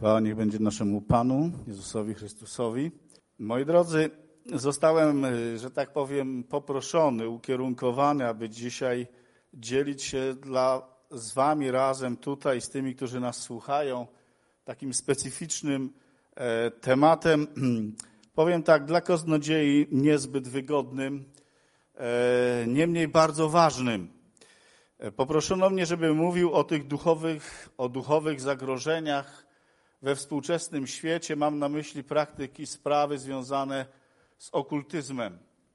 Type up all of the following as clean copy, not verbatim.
Chwała niech będzie naszemu Panu, Jezusowi Chrystusowi. Moi drodzy, zostałem, że tak powiem, poproszony, ukierunkowany, aby dzisiaj dzielić się z wami razem tutaj, z tymi, którzy nas słuchają, takim specyficznym tematem, powiem tak, dla kaznodziei niezbyt wygodnym, niemniej bardzo ważnym. Poproszono mnie, żebym mówił o duchowych zagrożeniach we współczesnym świecie. Mam na myśli praktyki, sprawy związane z okultyzmem.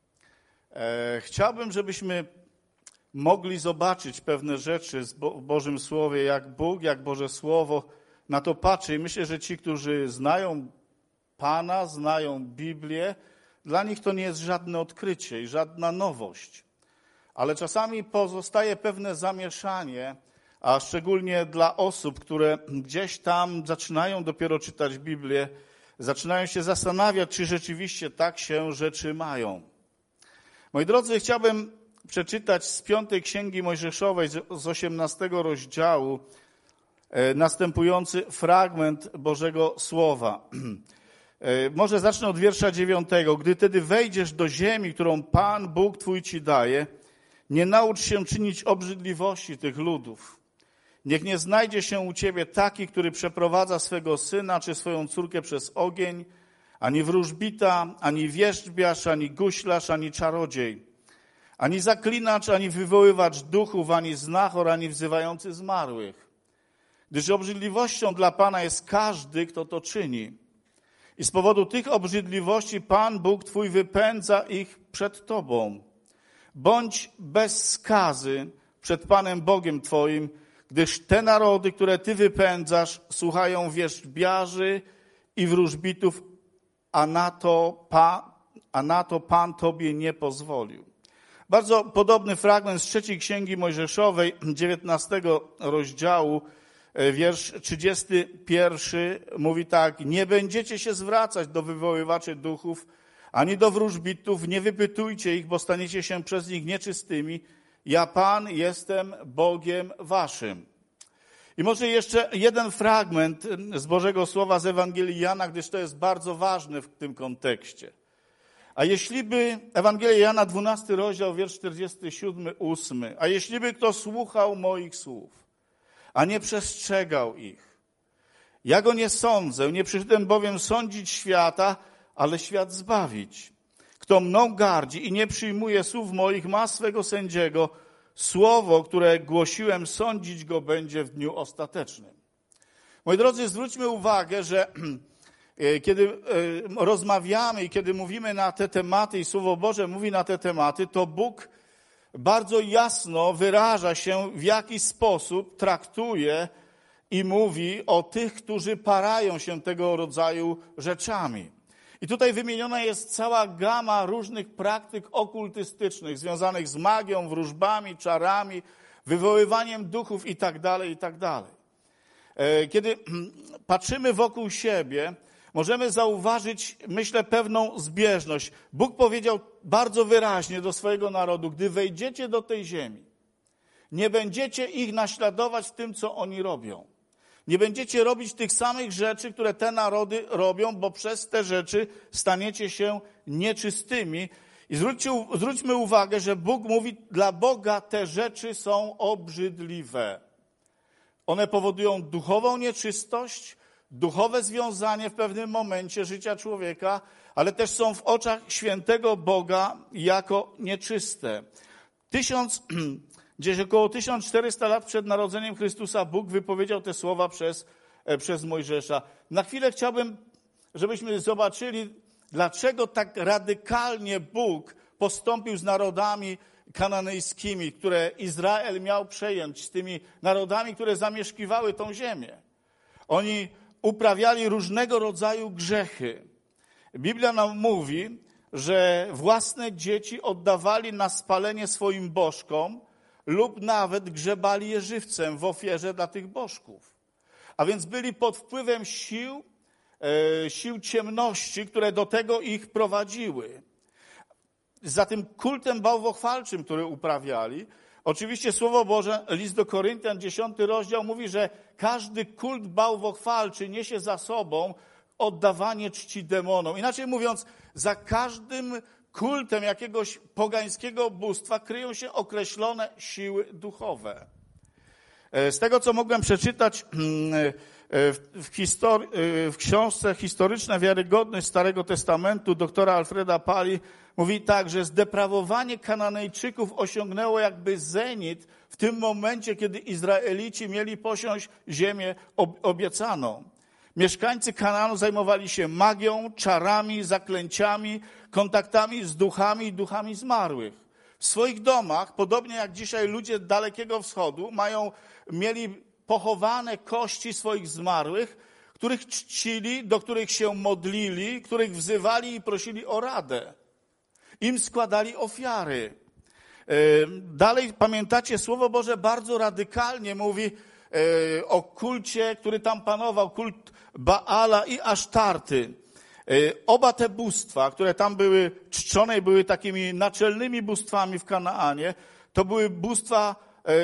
Chciałbym, żebyśmy mogli zobaczyć pewne rzeczy w Bożym Słowie, jak Bóg, jak Boże Słowo na to patrzy. I myślę, że ci, którzy znają Pana, znają Biblię, dla nich to nie jest żadne odkrycie i żadna nowość. Ale czasami pozostaje pewne zamieszanie, a szczególnie dla osób, które gdzieś tam zaczynają dopiero czytać Biblię, zaczynają się zastanawiać, czy rzeczywiście tak się rzeczy mają. Moi drodzy, chciałbym przeczytać z 5 Księgi Mojżeszowej, z 18 rozdziału, następujący fragment Bożego Słowa. Może zacznę od wiersza 9. Gdy tedy wejdziesz do ziemi, którą Pan Bóg Twój Ci daje, nie naucz się czynić obrzydliwości tych ludów. Niech nie znajdzie się u ciebie taki, który przeprowadza swego syna czy swoją córkę przez ogień, ani wróżbita, ani wierzbiarz, ani guślarz, ani czarodziej, ani zaklinacz, ani wywoływacz duchów, ani znachor, ani wzywający zmarłych. Gdyż obrzydliwością dla Pana jest każdy, kto to czyni. I z powodu tych obrzydliwości Pan Bóg Twój wypędza ich przed Tobą. Bądź bez skazy przed Panem Bogiem Twoim, gdyż te narody, które Ty wypędzasz, słuchają wierzbiarzy i wróżbitów, a na to Pan Tobie nie pozwolił. Bardzo podobny fragment z 3 Księgi Mojżeszowej, 19 rozdziału, wiersz 31 mówi tak: nie będziecie się zwracać do wywoływaczy duchów, ani do wróżbitów, nie wypytujcie ich, bo staniecie się przez nich nieczystymi. Ja, Pan, jestem Bogiem waszym. I może jeszcze jeden fragment z Bożego Słowa z Ewangelii Jana, gdyż to jest bardzo ważne w tym kontekście. A jeśli by, Ewangelia Jana, 12 rozdział, wiersz 47, 8. A jeśli by kto słuchał moich słów, a nie przestrzegał ich, ja go nie sądzę, nie przyszedłem bowiem sądzić świata, ale świat zbawić. Kto mną gardzi i nie przyjmuje słów moich, ma swego sędziego. Słowo, które głosiłem, sądzić go będzie w dniu ostatecznym. Moi drodzy, zwróćmy uwagę, że kiedy rozmawiamy i kiedy mówimy na te tematy i Słowo Boże mówi na te tematy, to Bóg bardzo jasno wyraża się, w jaki sposób traktuje i mówi o tych, którzy parają się tego rodzaju rzeczami. I tutaj wymieniona jest cała gama różnych praktyk okultystycznych, związanych z magią, wróżbami, czarami, wywoływaniem duchów itd., itd. Kiedy patrzymy wokół siebie, możemy zauważyć, myślę, pewną zbieżność. Bóg powiedział bardzo wyraźnie do swojego narodu: gdy wejdziecie do tej ziemi, nie będziecie ich naśladować w tym, co oni robią. Nie będziecie robić tych samych rzeczy, które te narody robią, bo przez te rzeczy staniecie się nieczystymi. I zwróćmy uwagę, że Bóg mówi, dla Boga te rzeczy są obrzydliwe. One powodują duchową nieczystość, duchowe związanie w pewnym momencie życia człowieka, ale też są w oczach świętego Boga jako nieczyste. Gdzieś około 1400 lat przed narodzeniem Chrystusa Bóg wypowiedział te słowa przez Mojżesza. Na chwilę chciałbym, żebyśmy zobaczyli, dlaczego tak radykalnie Bóg postąpił z narodami kananejskimi, które Izrael miał przejąć, z tymi narodami, które zamieszkiwały tą ziemię. Oni uprawiali różnego rodzaju grzechy. Biblia nam mówi, że własne dzieci oddawali na spalenie swoim bożkom lub nawet grzebali je żywcem w ofierze dla tych bożków. A więc byli pod wpływem sił ciemności, które do tego ich prowadziły. Za tym kultem bałwochwalczym, który uprawiali, Oczywiście Słowo Boże, list do Koryntian, 10 rozdział mówi, że każdy kult bałwochwalczy niesie za sobą oddawanie czci demonom. Inaczej mówiąc, za każdym kultem jakiegoś pogańskiego bóstwa kryją się określone siły duchowe. Z tego, co mogłem przeczytać w książce Historyczna Wiarygodność Starego Testamentu doktora Alfreda Pali, mówi tak, że zdeprawowanie Kananejczyków osiągnęło jakby zenit w tym momencie, kiedy Izraelici mieli posiąść ziemię obiecaną. Mieszkańcy Kanaanu zajmowali się magią, czarami, zaklęciami, kontaktami z duchami i duchami zmarłych. W swoich domach, podobnie jak dzisiaj ludzie Dalekiego Wschodu, mieli pochowane kości swoich zmarłych, których czcili, do których się modlili, których wzywali i prosili o radę. Im składali ofiary. Dalej pamiętacie, Słowo Boże bardzo radykalnie mówi o kulcie, który tam panował, kult Baala i Asztarty. Oba te bóstwa, które tam były czczone, były takimi naczelnymi bóstwami w Kanaanie, to były bóstwa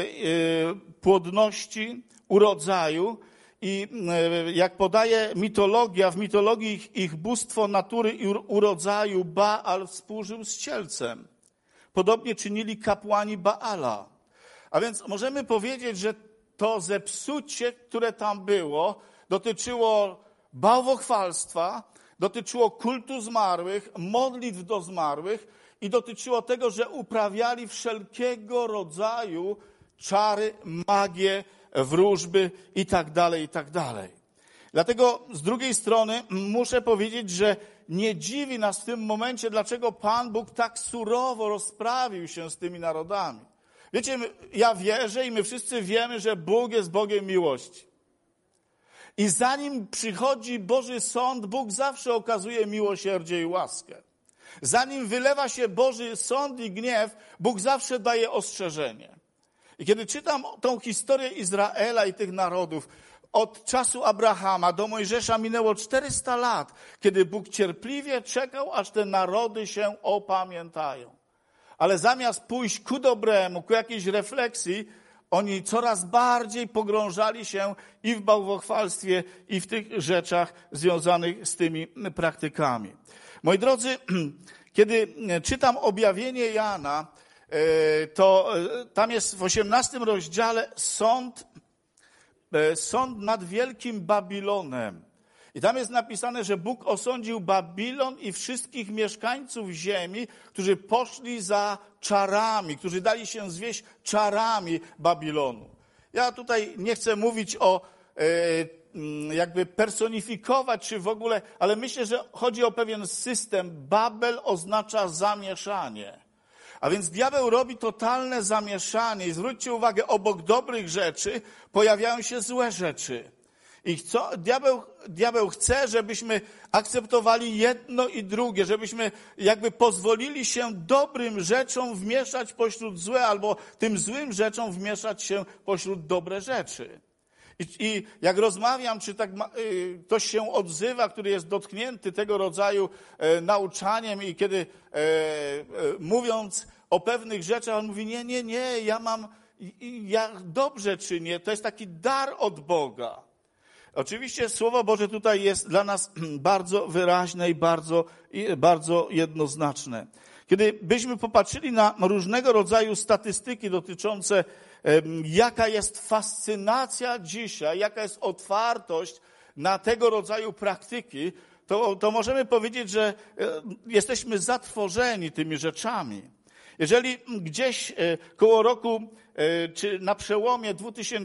płodności, urodzaju i jak podaje mitologia, w mitologii ich bóstwo natury i urodzaju Baal współżył z cielcem. Podobnie czynili kapłani Baala. A więc możemy powiedzieć, że to zepsucie, które tam było, dotyczyło bałwochwalstwa, dotyczyło kultu zmarłych, modlitw do zmarłych i dotyczyło tego, że uprawiali wszelkiego rodzaju czary, magię, wróżby i tak dalej, i tak dalej. Dlatego z drugiej strony muszę powiedzieć, że nie dziwi nas w tym momencie, dlaczego Pan Bóg tak surowo rozprawił się z tymi narodami. Wiecie, ja wierzę i my wszyscy wiemy, że Bóg jest Bogiem miłości. I zanim przychodzi Boży sąd, Bóg zawsze okazuje miłosierdzie i łaskę. Zanim wylewa się Boży sąd i gniew, Bóg zawsze daje ostrzeżenie. I kiedy czytam tą historię Izraela i tych narodów, od czasu Abrahama do Mojżesza minęło 400 lat, kiedy Bóg cierpliwie czekał, aż te narody się opamiętają. Ale zamiast pójść ku dobremu, ku jakiejś refleksji, oni coraz bardziej pogrążali się i w bałwochwalstwie, i w tych rzeczach związanych z tymi praktykami. Moi drodzy, kiedy czytam objawienie Jana, to tam jest w 18 rozdziale sąd nad wielkim Babilonem. I tam jest napisane, że Bóg osądził Babilon i wszystkich mieszkańców ziemi, którzy poszli za czarami, którzy dali się zwieść czarami Babilonu. Ja tutaj nie chcę mówić jakby personifikować, czy w ogóle, ale myślę, że chodzi o pewien system. Babel oznacza zamieszanie. A więc diabeł robi totalne zamieszanie i zwróćcie uwagę, obok dobrych rzeczy pojawiają się złe rzeczy. I diabeł chce, żebyśmy akceptowali jedno i drugie, żebyśmy jakby pozwolili się dobrym rzeczom wmieszać pośród złe, albo tym złym rzeczom wmieszać się pośród dobre rzeczy. I jak rozmawiam, czy tak ktoś się odzywa, który jest dotknięty tego rodzaju nauczaniem i kiedy mówiąc o pewnych rzeczach, on mówi, nie, ja dobrze czynię, to jest taki dar od Boga. Oczywiście Słowo Boże tutaj jest dla nas bardzo wyraźne i bardzo jednoznaczne. Kiedy byśmy popatrzyli na różnego rodzaju statystyki dotyczące jaka jest fascynacja dzisiaj, jaka jest otwartość na tego rodzaju praktyki, to możemy powiedzieć, że jesteśmy zatrwożeni tymi rzeczami. Jeżeli gdzieś koło roku, czy na przełomie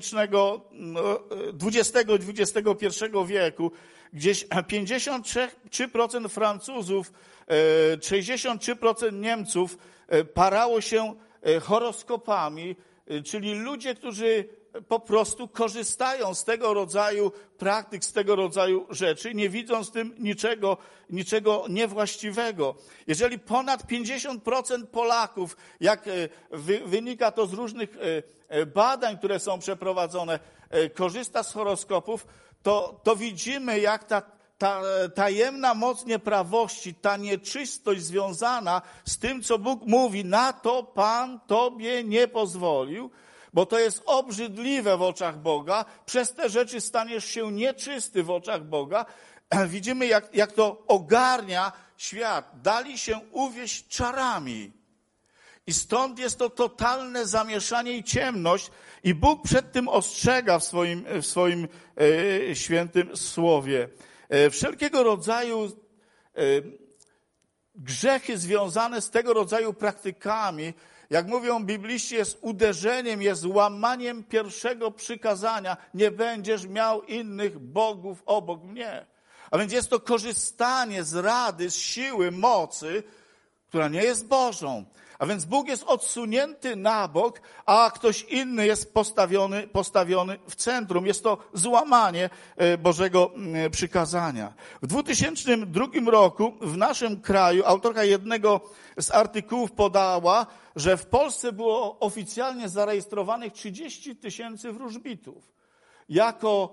20 i XXI wieku, gdzieś 53% Francuzów, 63% Niemców parało się horoskopami, czyli ludzie, którzy po prostu korzystają z tego rodzaju praktyk, z tego rodzaju rzeczy, nie widząc w tym niczego niewłaściwego. Jeżeli ponad 50% Polaków, jak wynika to z różnych badań, które są przeprowadzone, korzysta z horoskopów, to widzimy, jak ta tajemna moc nieprawości, ta nieczystość związana z tym, co Bóg mówi, na to Pan tobie nie pozwolił, bo to jest obrzydliwe w oczach Boga, przez te rzeczy staniesz się nieczysty w oczach Boga. Widzimy, jak to ogarnia świat. Dali się uwieść czarami. I stąd jest to totalne zamieszanie i ciemność. I Bóg przed tym ostrzega w swoim świętym słowie. Wszelkiego rodzaju grzechy związane z tego rodzaju praktykami, jak mówią bibliści, jest uderzeniem, jest łamaniem pierwszego przykazania. Nie będziesz miał innych bogów obok mnie. A więc jest to korzystanie z rady, z siły, mocy, która nie jest Bożą. A więc Bóg jest odsunięty na bok, a ktoś inny jest postawiony w centrum. Jest to złamanie Bożego przykazania. W 2002 roku w naszym kraju autorka jednego z artykułów podała, że w Polsce było oficjalnie zarejestrowanych 30 000 wróżbitów. Jako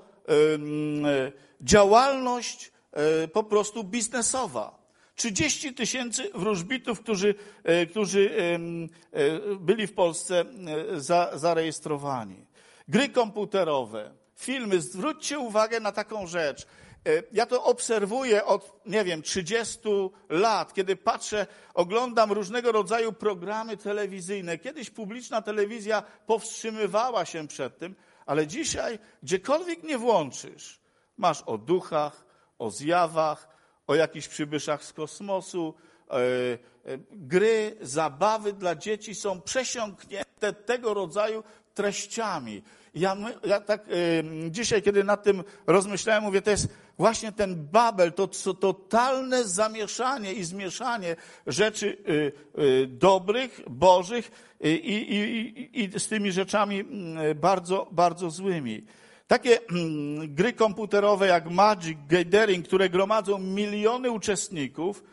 działalność po prostu biznesowa. 30 000 wróżbitów, którzy byli w Polsce zarejestrowani. Gry komputerowe, filmy. Zwróćcie uwagę na taką rzecz. Ja to obserwuję od, 30 lat, kiedy patrzę, oglądam różnego rodzaju programy telewizyjne. Kiedyś publiczna telewizja powstrzymywała się przed tym, ale dzisiaj gdziekolwiek nie włączysz, masz o duchach, o zjawach, o jakichś przybyszach z kosmosu. Gry, zabawy dla dzieci są przesiąknięte tego rodzaju treściami. Ja tak dzisiaj, kiedy nad tym rozmyślałem, mówię, to jest właśnie ten Babel, to totalne zamieszanie i zmieszanie rzeczy dobrych, bożych i z tymi rzeczami bardzo, bardzo złymi. Takie gry komputerowe jak Magic, Gathering, które gromadzą miliony uczestników,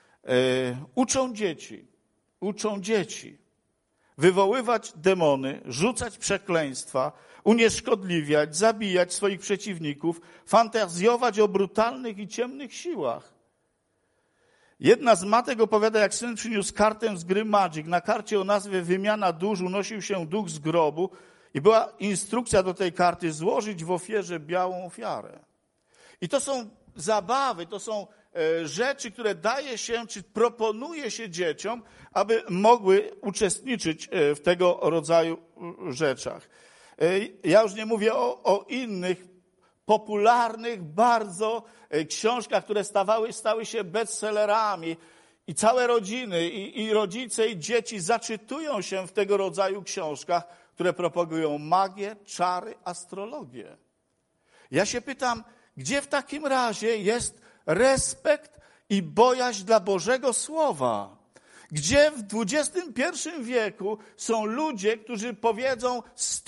uczą dzieci wywoływać demony, rzucać przekleństwa, unieszkodliwiać, zabijać swoich przeciwników, fantazjować o brutalnych i ciemnych siłach. Jedna z matek opowiada, jak syn przyniósł kartę z gry Magic. Na karcie o nazwie Wymiana Dusz unosił się duch z grobu i była instrukcja do tej karty: złożyć w ofierze białą ofiarę. I to są zabawy, to są rzeczy, które daje się, czy proponuje się dzieciom, aby mogły uczestniczyć w tego rodzaju rzeczach. Ja już nie mówię o innych popularnych bardzo książkach, które stały się bestsellerami i całe rodziny, i rodzice, i dzieci zaczytują się w tego rodzaju książkach, które propagują magię, czary, astrologię. Ja się pytam, gdzie w takim razie jest respekt i bojaźń dla Bożego Słowa? Gdzie w XXI wieku są ludzie, którzy powiedzą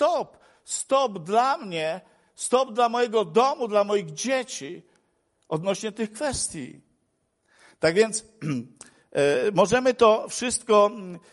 stop dla mnie, stop dla mojego domu, dla moich dzieci odnośnie tych kwestii. Tak więc możemy to wszystko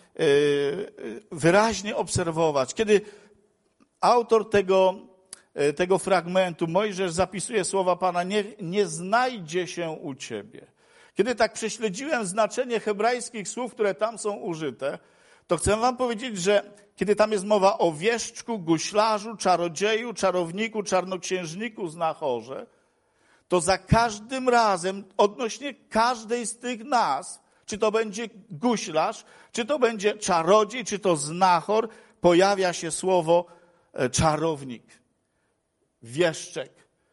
wyraźnie obserwować. Kiedy autor tego fragmentu, Mojżesz, zapisuje słowa Pana, nie znajdzie się u ciebie. Kiedy tak prześledziłem znaczenie hebrajskich słów, które tam są użyte, to chcę wam powiedzieć, że kiedy tam jest mowa o wieszczku, guślarzu, czarodzieju, czarowniku, czarnoksiężniku, znachorze, to za każdym razem odnośnie każdej z tych nazw, czy to będzie guślarz, czy to będzie czarodziej, czy to znachor, pojawia się słowo czarownik, wieszczek,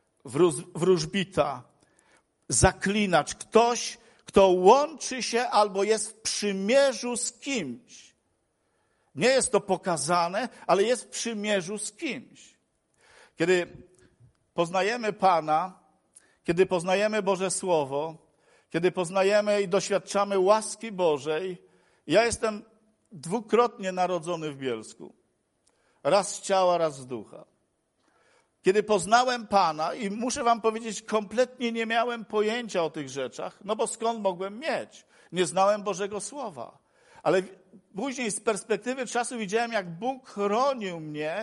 wróżbita, zaklinacz, ktoś, kto łączy się albo jest w przymierzu z kimś. Nie jest to pokazane, ale jest w przymierzu z kimś. Kiedy poznajemy Pana, kiedy poznajemy Boże Słowo, kiedy poznajemy i doświadczamy łaski Bożej, ja jestem dwukrotnie narodzony w Bielsku. Raz z ciała, raz z ducha. Kiedy poznałem Pana i muszę wam powiedzieć, kompletnie nie miałem pojęcia o tych rzeczach, no bo skąd mogłem mieć? Nie znałem Bożego Słowa. Ale później z perspektywy czasu widziałem, jak Bóg chronił mnie,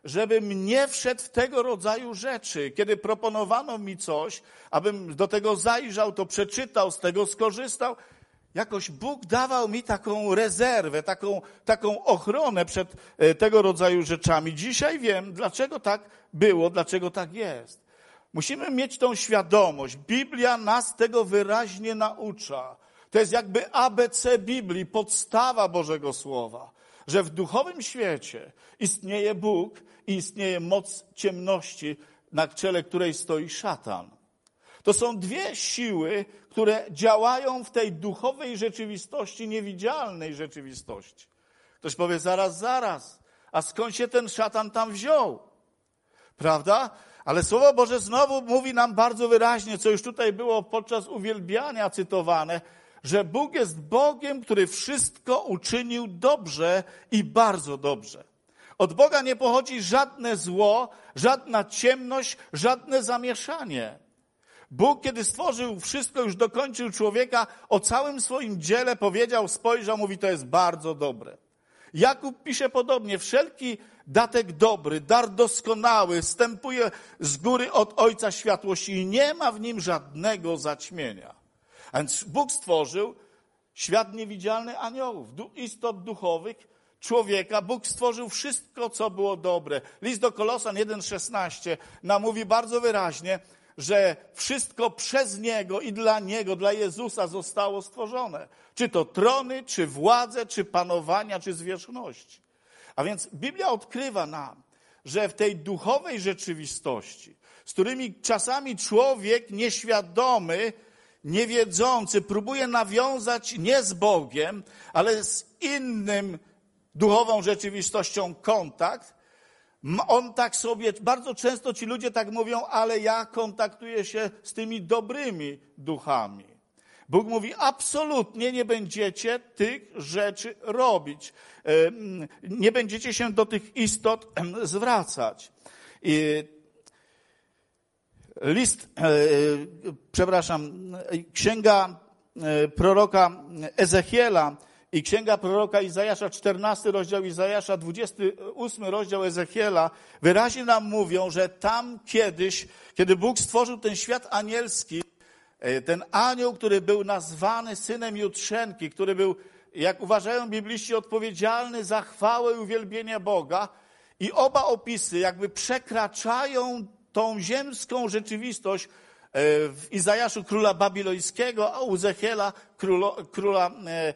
żebym nie wszedł w tego rodzaju rzeczy. Kiedy proponowano mi coś, abym do tego zajrzał, to przeczytał, z tego skorzystał, jakoś Bóg dawał mi taką rezerwę, taką ochronę przed tego rodzaju rzeczami. Dzisiaj wiem, dlaczego tak było, dlaczego tak jest. Musimy mieć tą świadomość. Biblia nas tego wyraźnie naucza. To jest jakby ABC Biblii, podstawa Bożego Słowa. Że w duchowym świecie istnieje Bóg i istnieje moc ciemności, na czele której stoi szatan. To są dwie siły, które działają w tej duchowej rzeczywistości, niewidzialnej rzeczywistości. Ktoś powie, zaraz, a skąd się ten szatan tam wziął? Prawda? Ale Słowo Boże znowu mówi nam bardzo wyraźnie, co już tutaj było podczas uwielbiania cytowane, że Bóg jest Bogiem, który wszystko uczynił dobrze i bardzo dobrze. Od Boga nie pochodzi żadne zło, żadna ciemność, żadne zamieszanie. Bóg, kiedy stworzył wszystko, już dokończył człowieka, o całym swoim dziele powiedział, spojrzał, mówi, to jest bardzo dobre. Jakub pisze podobnie, wszelki datek dobry, dar doskonały, wstępuje z góry od Ojca światłości i nie ma w nim żadnego zaćmienia. A więc Bóg stworzył świat niewidzialny aniołów, istot duchowych, człowieka. Bóg stworzył wszystko, co było dobre. List do Kolosan 1,16 nam mówi bardzo wyraźnie, że wszystko przez Niego i dla Niego, dla Jezusa zostało stworzone. Czy to trony, czy władze, czy panowania, czy zwierzchności. A więc Biblia odkrywa nam, że w tej duchowej rzeczywistości, z którymi czasami człowiek nieświadomy, niewiedzący próbuje nawiązać nie z Bogiem, ale z innym duchową rzeczywistością kontakt, on tak sobie, bardzo często ci ludzie tak mówią, ale ja kontaktuję się z tymi dobrymi duchami. Bóg mówi, absolutnie nie będziecie tych rzeczy robić. Nie będziecie się do tych istot zwracać. Księga proroka Ezechiela i księga proroka Izajasza, 14 rozdział Izajasza, 28 rozdział Ezechiela, wyraźnie nam mówią, że tam kiedyś, kiedy Bóg stworzył ten świat anielski, ten anioł, który był nazwany synem Jutrzenki, który był, jak uważają bibliści, odpowiedzialny za chwałę i uwielbienie Boga, i oba opisy jakby przekraczają tą ziemską rzeczywistość w Izajaszu króla babilońskiego, a u Ezechiela króla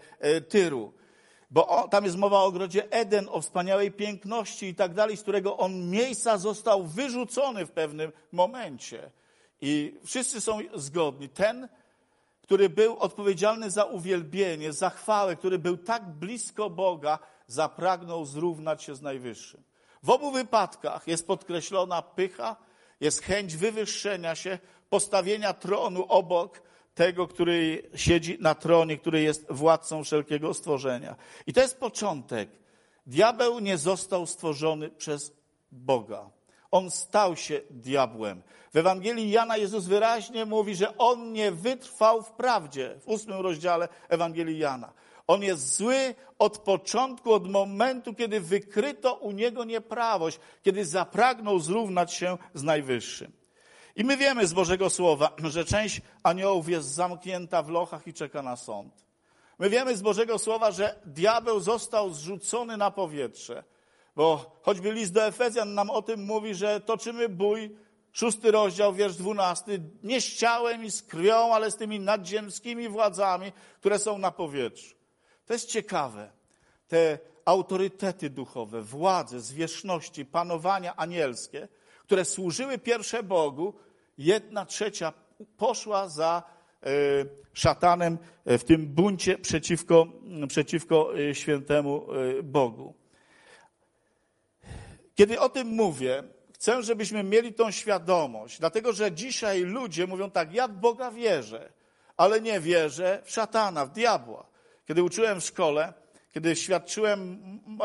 Tyru. Bo tam jest mowa o ogrodzie Eden, o wspaniałej piękności i tak dalej, z którego on miejsca został wyrzucony w pewnym momencie. I wszyscy są zgodni. Ten, który był odpowiedzialny za uwielbienie, za chwałę, który był tak blisko Boga, zapragnął zrównać się z Najwyższym. W obu wypadkach jest podkreślona pycha, jest chęć wywyższenia się, postawienia tronu obok tego, który siedzi na tronie, który jest władcą wszelkiego stworzenia. I to jest początek. Diabeł nie został stworzony przez Boga. On stał się diabłem. W Ewangelii Jana Jezus wyraźnie mówi, że on nie wytrwał w prawdzie. W 8 rozdziale Ewangelii Jana. On jest zły od początku, od momentu, kiedy wykryto u niego nieprawość, kiedy zapragnął zrównać się z Najwyższym. I my wiemy z Bożego Słowa, że część aniołów jest zamknięta w lochach i czeka na sąd. My wiemy z Bożego Słowa, że diabeł został zrzucony na powietrze. Bo choćby list do Efezjan nam o tym mówi, że toczymy bój, 6 rozdział, wiersz 12, nie z ciałem i z krwią, ale z tymi nadziemskimi władzami, które są na powietrzu. To jest ciekawe. Te autorytety duchowe, władze, zwierzchności, panowania anielskie, które służyły pierwsze Bogu, 1/3 poszła za szatanem w tym buncie przeciwko świętemu Bogu. Kiedy o tym mówię, chcę, żebyśmy mieli tą świadomość, dlatego że dzisiaj ludzie mówią tak, ja w Boga wierzę, ale nie wierzę w szatana, w diabła. Kiedy uczyłem w szkole, kiedy świadczyłem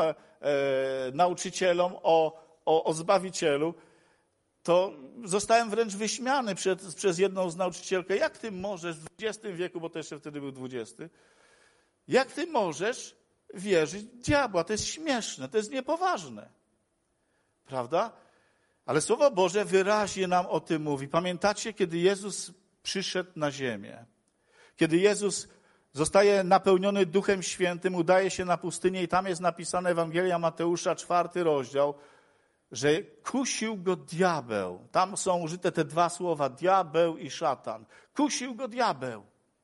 nauczycielom o Zbawicielu, to zostałem wręcz wyśmiany przez jedną z nauczycielkę. Jak ty możesz w XX wieku, bo to jeszcze wtedy był XX, jak ty możesz wierzyć w diabła? To jest śmieszne, to jest niepoważne. Prawda? Ale Słowo Boże wyraźnie nam o tym mówi. Pamiętacie, kiedy Jezus przyszedł na ziemię? Kiedy Jezus zostaje napełniony Duchem Świętym, udaje się na pustynię i tam jest napisane Ewangelia Mateusza, 4 rozdział, że kusił go diabeł. Tam są użyte te dwa słowa, diabeł i szatan. Kusił go diabeł.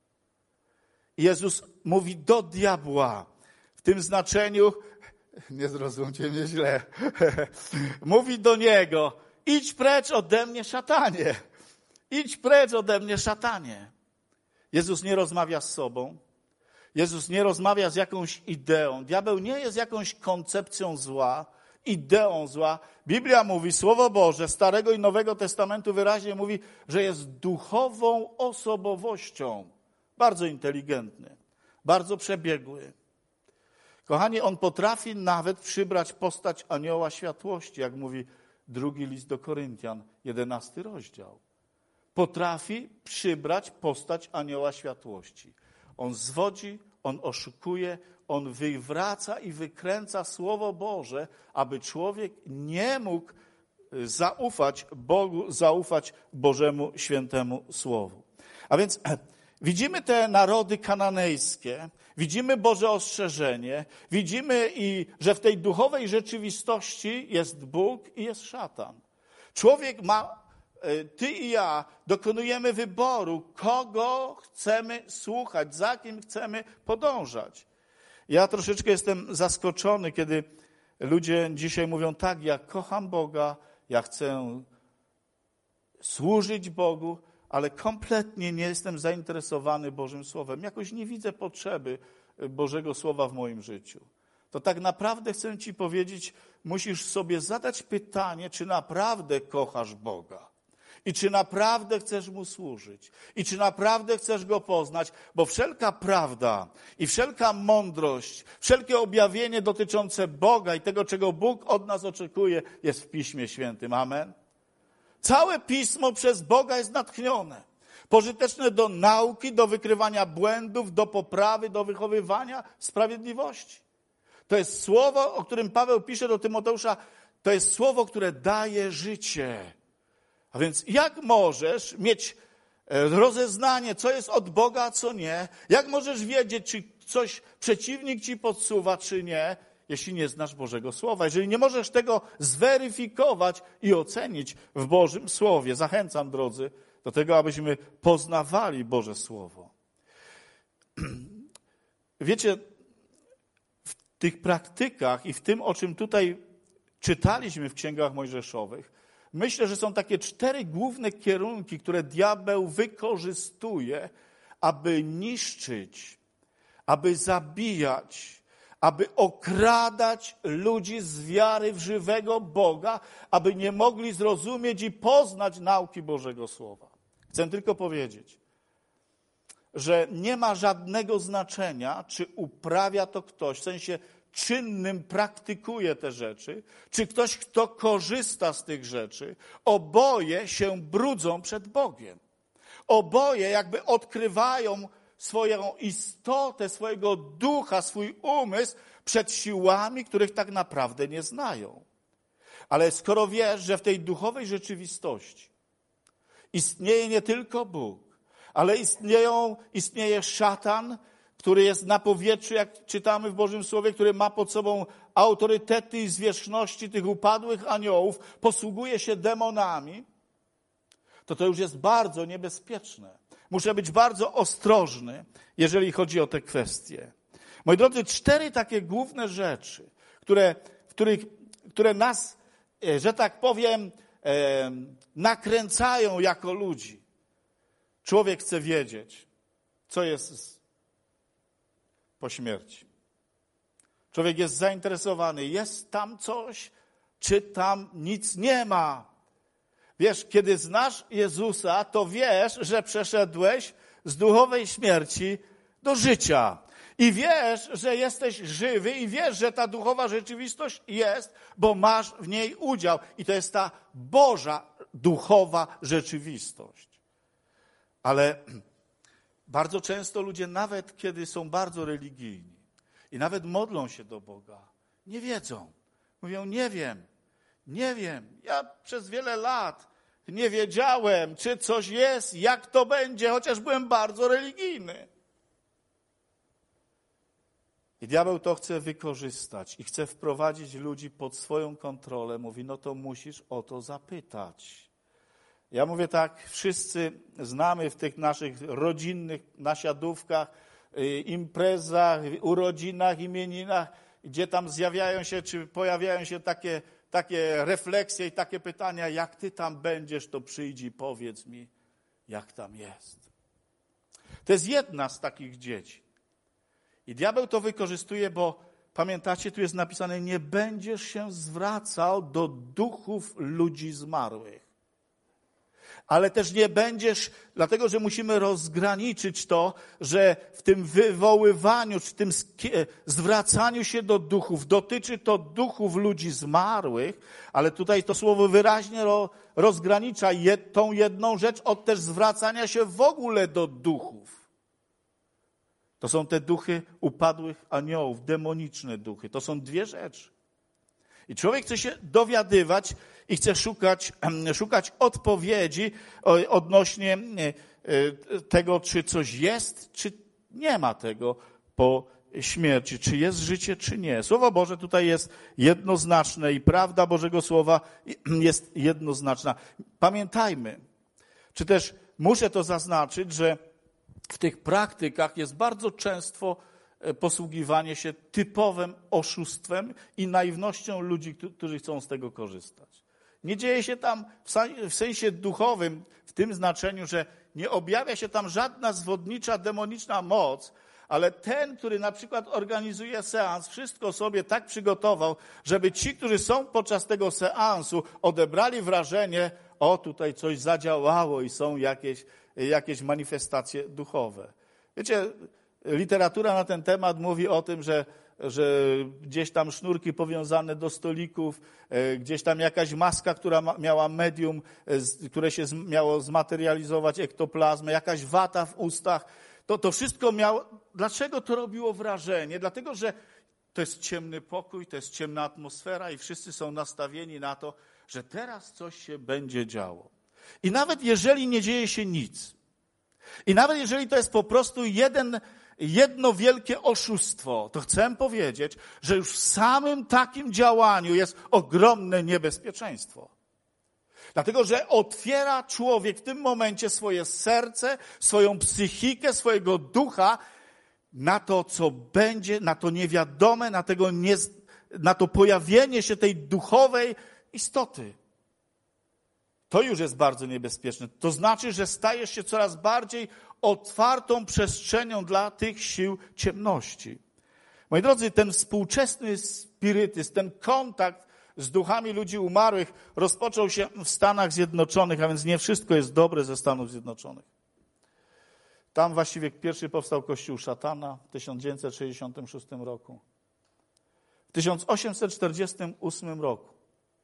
I Jezus mówi do diabła. W tym znaczeniu, nie zrozumcie mnie źle, mówi do niego, idź precz ode mnie, szatanie. Idź precz ode mnie, szatanie. Jezus nie rozmawia z sobą. Jezus nie rozmawia z jakąś ideą. Diabeł nie jest jakąś koncepcją zła, ideą zła. Biblia mówi, Słowo Boże Starego i Nowego Testamentu wyraźnie mówi, że jest duchową osobowością. Bardzo inteligentny, bardzo przebiegły. Kochani, on potrafi nawet przybrać postać anioła światłości, jak mówi 2 list do Koryntian, 11 rozdział. Potrafi przybrać postać anioła światłości. On zwodzi, on oszukuje, on wywraca i wykręca Słowo Boże, aby człowiek nie mógł zaufać Bogu, zaufać Bożemu Świętemu Słowu. A więc widzimy te narody kananejskie, widzimy Boże ostrzeżenie, widzimy, że w tej duchowej rzeczywistości jest Bóg i jest szatan. Człowiek ma, ty i ja dokonujemy wyboru, kogo chcemy słuchać, za kim chcemy podążać. Ja troszeczkę jestem zaskoczony, kiedy ludzie dzisiaj mówią tak, ja kocham Boga, ja chcę służyć Bogu, ale kompletnie nie jestem zainteresowany Bożym Słowem. Jakoś nie widzę potrzeby Bożego Słowa w moim życiu. To tak naprawdę chcę ci powiedzieć, musisz sobie zadać pytanie, czy naprawdę kochasz Boga. I czy naprawdę chcesz Mu służyć? I czy naprawdę chcesz Go poznać? Bo wszelka prawda i wszelka mądrość, wszelkie objawienie dotyczące Boga i tego, czego Bóg od nas oczekuje, jest w Piśmie Świętym. Amen? Całe Pismo przez Boga jest natchnione. Pożyteczne do nauki, do wykrywania błędów, do poprawy, do wychowywania sprawiedliwości. To jest słowo, o którym Paweł pisze do Tymoteusza, to jest słowo, które daje życie. A więc jak możesz mieć rozeznanie, co jest od Boga, a co nie? Jak możesz wiedzieć, czy coś przeciwnik ci podsuwa, czy nie, jeśli nie znasz Bożego Słowa? Jeżeli nie możesz tego zweryfikować i ocenić w Bożym Słowie. Zachęcam, drodzy, do tego, abyśmy poznawali Boże Słowo. Wiecie, w tych praktykach i w tym, o czym tutaj czytaliśmy w Księgach Mojżeszowych, myślę, że są takie 4 główne kierunki, które diabeł wykorzystuje, aby niszczyć, aby zabijać, aby okradać ludzi z wiary w żywego Boga, aby nie mogli zrozumieć i poznać nauki Bożego Słowa. Chcę tylko powiedzieć, że nie ma żadnego znaczenia, czy uprawia to ktoś, w sensie czynnym praktykuje te rzeczy, czy ktoś, kto korzysta z tych rzeczy. Oboje się brudzą przed Bogiem. Oboje jakby odkrywają swoją istotę, swojego ducha, swój umysł przed siłami, których tak naprawdę nie znają. Ale skoro wiesz, że w tej duchowej rzeczywistości istnieje nie tylko Bóg, ale istnieje szatan, który jest na powietrzu, jak czytamy w Bożym Słowie, który ma pod sobą autorytety i zwierzchności tych upadłych aniołów, posługuje się demonami, to już jest bardzo niebezpieczne. Muszę być bardzo ostrożny, jeżeli chodzi o te kwestie. Moi drodzy, 4 takie główne rzeczy, które nas, że tak powiem, nakręcają jako ludzi. Człowiek chce wiedzieć, co jest po śmierci. Człowiek jest zainteresowany, jest tam coś, czy tam nic nie ma. Wiesz, kiedy znasz Jezusa, to wiesz, że przeszedłeś z duchowej śmierci do życia. I wiesz, że jesteś żywy i wiesz, że ta duchowa rzeczywistość jest, bo masz w niej udział. I to jest ta Boża duchowa rzeczywistość. Ale bardzo często ludzie, nawet kiedy są bardzo religijni i nawet modlą się do Boga, nie wiedzą. Mówią, nie wiem, Nie wiem. Ja przez wiele lat nie wiedziałem, czy coś jest, jak to będzie, chociaż byłem bardzo religijny. I diabeł to chce wykorzystać i chce wprowadzić ludzi pod swoją kontrolę. Mówi, no to musisz o to zapytać. Ja mówię tak, wszyscy znamy w tych naszych rodzinnych nasiadówkach, imprezach, urodzinach, imieninach, gdzie tam zjawiają się, czy pojawiają się takie refleksje i takie pytania, jak ty tam będziesz, to przyjdź i powiedz mi, jak tam jest. To jest jedna z takich dzieci. I diabeł to wykorzystuje, bo pamiętacie, tu jest napisane, nie będziesz się zwracał do duchów ludzi zmarłych. Ale też nie będziesz, dlatego że musimy rozgraniczyć to, że w tym wywoływaniu, czy tym zwracaniu się do duchów, dotyczy to duchów ludzi zmarłych, ale tutaj to słowo wyraźnie rozgranicza tą jedną rzecz od też zwracania się w ogóle do duchów. To są te duchy upadłych aniołów, demoniczne duchy. To są dwie rzeczy. I człowiek chce się dowiadywać i chce szukać odpowiedzi odnośnie tego, czy coś jest, czy nie ma tego po śmierci, czy jest życie, czy nie. Słowo Boże tutaj jest jednoznaczne i prawda Bożego Słowa jest jednoznaczna. Pamiętajmy, czy też muszę to zaznaczyć, że w tych praktykach jest bardzo często posługiwanie się typowym oszustwem i naiwnością ludzi, którzy chcą z tego korzystać. Nie dzieje się tam w sensie duchowym, w tym znaczeniu, że nie objawia się tam żadna zwodnicza, demoniczna moc, ale ten, który na przykład organizuje seans, wszystko sobie tak przygotował, żeby ci, którzy są podczas tego seansu, odebrali wrażenie, o tutaj coś zadziałało i są jakieś manifestacje duchowe. Wiecie, literatura na ten temat mówi o tym, że gdzieś tam sznurki powiązane do stolików, gdzieś tam jakaś maska, która miała medium, które się miało zmaterializować, ektoplazmę, jakaś wata w ustach. To wszystko miało... Dlaczego to robiło wrażenie? Dlatego, że to jest ciemny pokój, to jest ciemna atmosfera i wszyscy są nastawieni na to, że teraz coś się będzie działo. I nawet jeżeli nie dzieje się nic, i nawet jeżeli to jest po prostu jedno wielkie oszustwo, to chcę powiedzieć, że już w samym takim działaniu jest ogromne niebezpieczeństwo. Dlatego, że otwiera człowiek w tym momencie swoje serce, swoją psychikę, swojego ducha na to, co będzie, na to niewiadome, na to pojawienie się tej duchowej istoty. To już jest bardzo niebezpieczne. To znaczy, że stajesz się coraz bardziej otwartą przestrzenią dla tych sił ciemności. Moi drodzy, ten współczesny spirytyzm, ten kontakt z duchami ludzi umarłych rozpoczął się w Stanach Zjednoczonych, a więc nie wszystko jest dobre ze Stanów Zjednoczonych. Tam właściwie pierwszy powstał Kościół Szatana w 1966 roku. W 1848 roku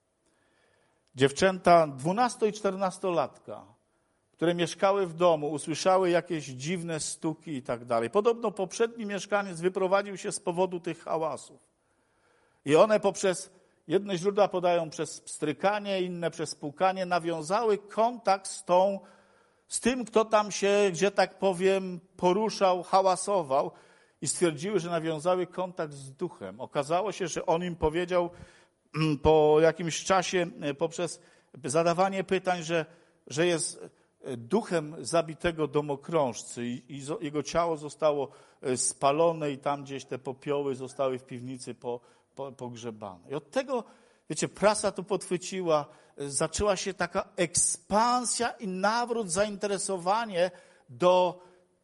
dziewczęta 12- i 14-latka, które mieszkały w domu, usłyszały jakieś dziwne stuki i tak dalej. Podobno poprzedni mieszkaniec wyprowadził się z powodu tych hałasów. I one jedne źródła podają przez pstrykanie, inne przez pukanie, nawiązały kontakt z tym, kto tam się, że tak powiem, poruszał, hałasował i stwierdziły, że nawiązały kontakt z duchem. Okazało się, że on im powiedział po jakimś czasie poprzez zadawanie pytań, że jest duchem zabitego domokrążcy i jego ciało zostało spalone i tam gdzieś te popioły zostały w piwnicy pogrzebane. I od tego, wiecie, prasa to podchwyciła, zaczęła się taka ekspansja i nawrót, zainteresowanie do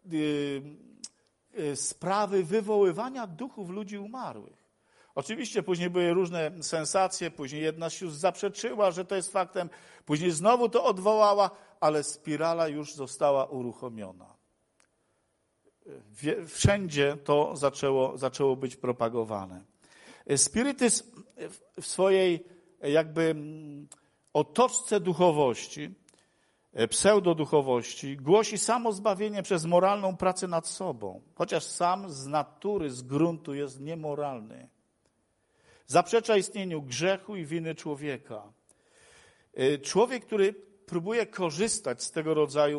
sprawy wywoływania duchów ludzi umarłych. Oczywiście później były różne sensacje, później jedna z sióstr zaprzeczyła, że to jest faktem, później znowu to odwołała, ale spirala już została uruchomiona. Wszędzie to zaczęło być propagowane. Spirytyzm w swojej jakby otoczce duchowości, pseudoduchowości, głosi samozbawienie przez moralną pracę nad sobą, chociaż sam z natury, z gruntu jest niemoralny. Zaprzecza istnieniu grzechu i winy człowieka. Człowiek, który próbuje korzystać z tego rodzaju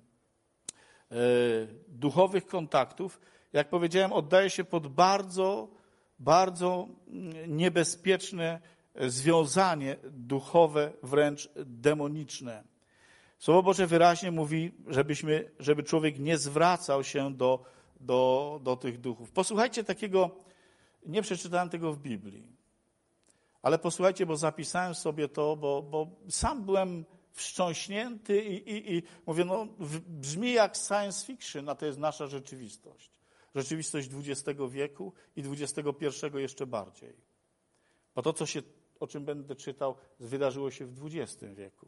duchowych kontaktów, jak powiedziałem, oddaje się pod bardzo, bardzo niebezpieczne związanie duchowe, wręcz demoniczne. Słowo Boże wyraźnie mówi, żeby człowiek nie zwracał się do tych duchów. Posłuchajcie takiego, nie przeczytałem tego w Biblii, ale posłuchajcie, bo zapisałem sobie to, bo sam byłem wstrząśnięty i mówię, no brzmi jak science fiction, a to jest nasza rzeczywistość. Rzeczywistość XX wieku i XXI jeszcze bardziej. Bo to, o czym będę czytał, wydarzyło się w XX wieku.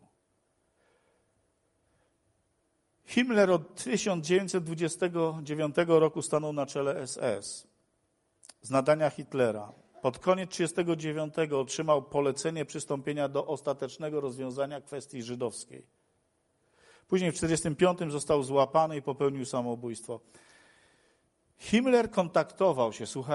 Himmler od 1929 roku stanął na czele SS z nadania Hitlera. Pod koniec 1939 otrzymał polecenie przystąpienia do ostatecznego rozwiązania kwestii żydowskiej. Później w 1945 został złapany i popełnił samobójstwo. Himmler kontaktował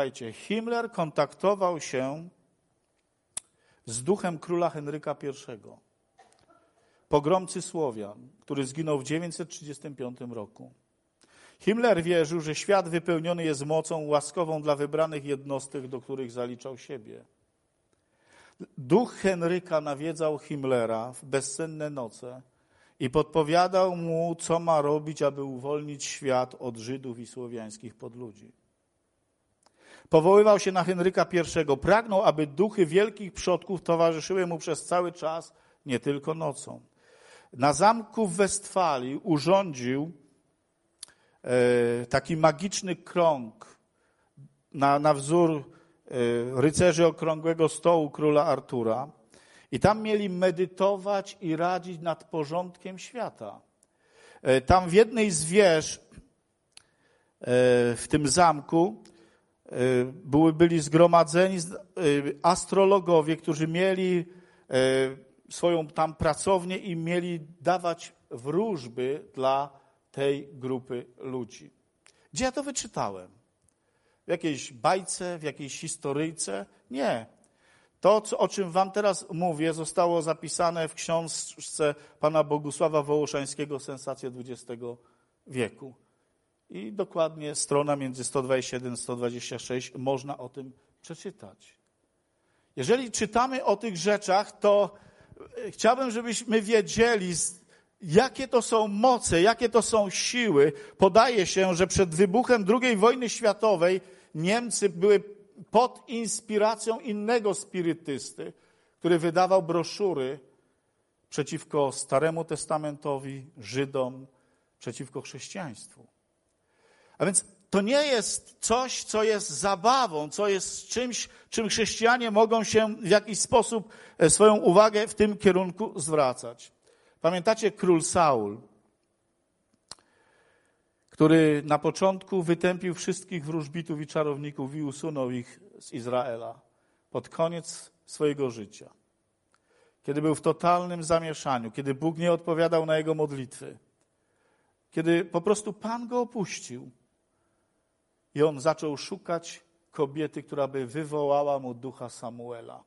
się z duchem króla Henryka I, pogromcy Słowian, który zginął w 935 roku. Himmler wierzył, że świat wypełniony jest mocą łaskową dla wybranych jednostek, do których zaliczał siebie. Duch Henryka nawiedzał Himmlera w bezsenne noce i podpowiadał mu, co ma robić, aby uwolnić świat od Żydów i słowiańskich podludzi. Powoływał się na Henryka I, pragnął, aby duchy wielkich przodków towarzyszyły mu przez cały czas, nie tylko nocą. Na zamku w Westfalii urządził taki magiczny krąg na wzór rycerzy okrągłego stołu króla Artura i tam mieli medytować i radzić nad porządkiem świata. Tam w jednej z wież w tym zamku byli zgromadzeni astrologowie, którzy mieli swoją tam pracownię i mieli dawać wróżby dla tej grupy ludzi. Gdzie ja to wyczytałem? W jakiejś bajce, w jakiejś historyjce? Nie. To, o czym wam teraz mówię, zostało zapisane w książce pana Bogusława Wołoszańskiego Sensacje XX wieku. I dokładnie strona między 121 a 126 można o tym przeczytać. Jeżeli czytamy o tych rzeczach, to chciałbym, żebyśmy wiedzieli, jakie to są moce, jakie to są siły. Podaje się, że przed wybuchem II wojny światowej Niemcy były pod inspiracją innego spirytysty, który wydawał broszury przeciwko Staremu Testamentowi, Żydom, przeciwko chrześcijaństwu. A więc to nie jest coś, co jest zabawą, co jest czymś, czym chrześcijanie mogą się w jakiś sposób swoją uwagę w tym kierunku zwracać. Pamiętacie król Saul, który na początku wytępił wszystkich wróżbitów i czarowników i usunął ich z Izraela pod koniec swojego życia. Kiedy był w totalnym zamieszaniu, kiedy Bóg nie odpowiadał na jego modlitwy, kiedy po prostu Pan go opuścił i on zaczął szukać kobiety, która by wywołała mu ducha Samuela.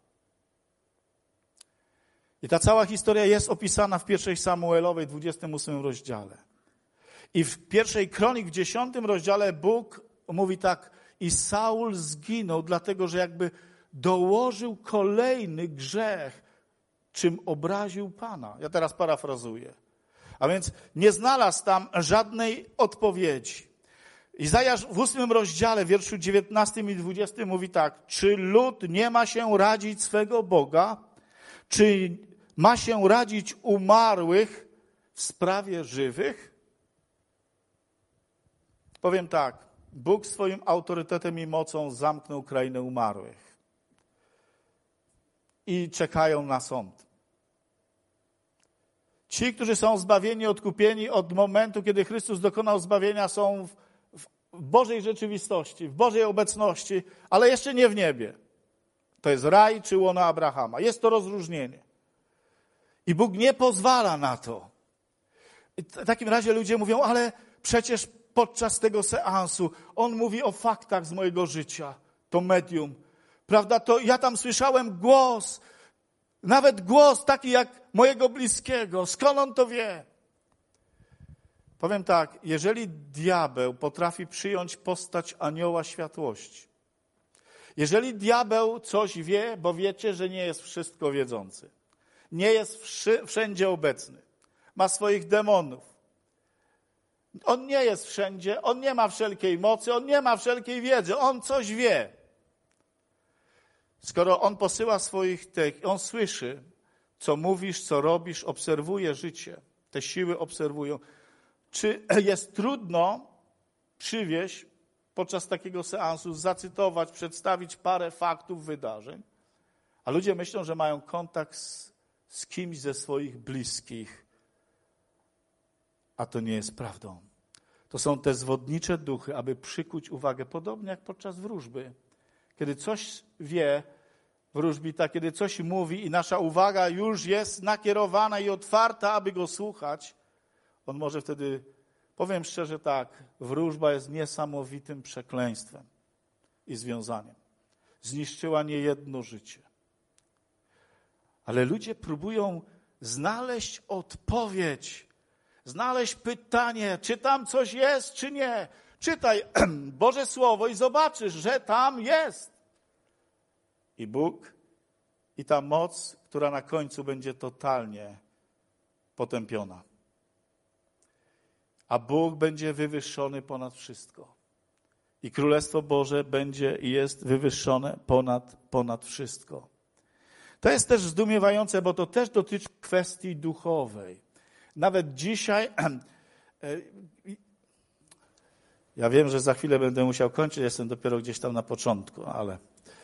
I ta cała historia jest opisana w 1 Samuelowej, 28 rozdziale. I w 1 Kronik, w 10 rozdziale Bóg mówi tak: i Saul zginął, dlatego że jakby dołożył kolejny grzech, czym obraził Pana. Ja teraz parafrazuję. A więc nie znalazł tam żadnej odpowiedzi. Izajasz w 8 rozdziale, wierszu 19 i 20 mówi tak: czy lud nie ma się radzić swego Boga? Czy ma się radzić umarłych w sprawie żywych? Powiem tak, Bóg swoim autorytetem i mocą zamknął krainę umarłych. I czekają na sąd. Ci, którzy są zbawieni, odkupieni od momentu, kiedy Chrystus dokonał zbawienia, są w Bożej rzeczywistości, w Bożej obecności, ale jeszcze nie w niebie. To jest raj czy łono Abrahama. Jest to rozróżnienie. I Bóg nie pozwala na to. I w takim razie ludzie mówią, ale przecież podczas tego seansu on mówi o faktach z mojego życia. To medium. prawda, to ja tam słyszałem głos, nawet głos taki jak mojego bliskiego. Skąd on to wie? Powiem tak, jeżeli diabeł potrafi przyjąć postać anioła światłości, jeżeli diabeł coś wie, bo wiecie, że nie jest wszystko wiedzący, nie jest wszędzie obecny, ma swoich demonów, on nie jest wszędzie, on nie ma wszelkiej mocy, on nie ma wszelkiej wiedzy, on coś wie. Skoro on posyła swoich on słyszy, co mówisz, co robisz, obserwuje życie, te siły obserwują. Czy jest trudno przywieźć podczas takiego seansu, zacytować, przedstawić parę faktów, wydarzeń, a ludzie myślą, że mają kontakt z kimś ze swoich bliskich, a to nie jest prawdą. To są te zwodnicze duchy, aby przykuć uwagę, podobnie jak podczas wróżby. Kiedy coś wie wróżbita, kiedy coś mówi i nasza uwaga już jest nakierowana i otwarta, aby go słuchać, on może wtedy, powiem szczerze tak, wróżba jest niesamowitym przekleństwem i związaniem. Zniszczyła niejedno życie. Ale ludzie próbują znaleźć odpowiedź, znaleźć pytanie, czy tam coś jest, czy nie. Czytaj Boże Słowo i zobaczysz, że tam jest. I Bóg, i ta moc, która na końcu będzie totalnie potępiona. A Bóg będzie wywyższony ponad wszystko. I Królestwo Boże będzie i jest wywyższone ponad wszystko. To jest też zdumiewające, bo to też dotyczy kwestii duchowej. Nawet dzisiaj, ja wiem, że za chwilę będę musiał kończyć, jestem dopiero gdzieś tam na początku, ale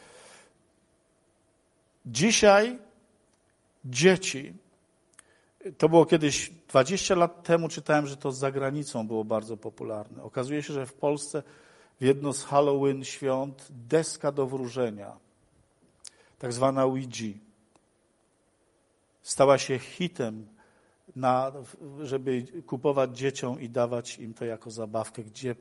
dzisiaj dzieci, to było kiedyś 20 lat temu, czytałem, że to za granicą było bardzo popularne. Okazuje się, że w Polsce w jedno z Halloween świąt deska do wróżenia, tak zwana Ouija, stała się hitem, żeby kupować dzieciom i dawać im to jako zabawkę, gdzie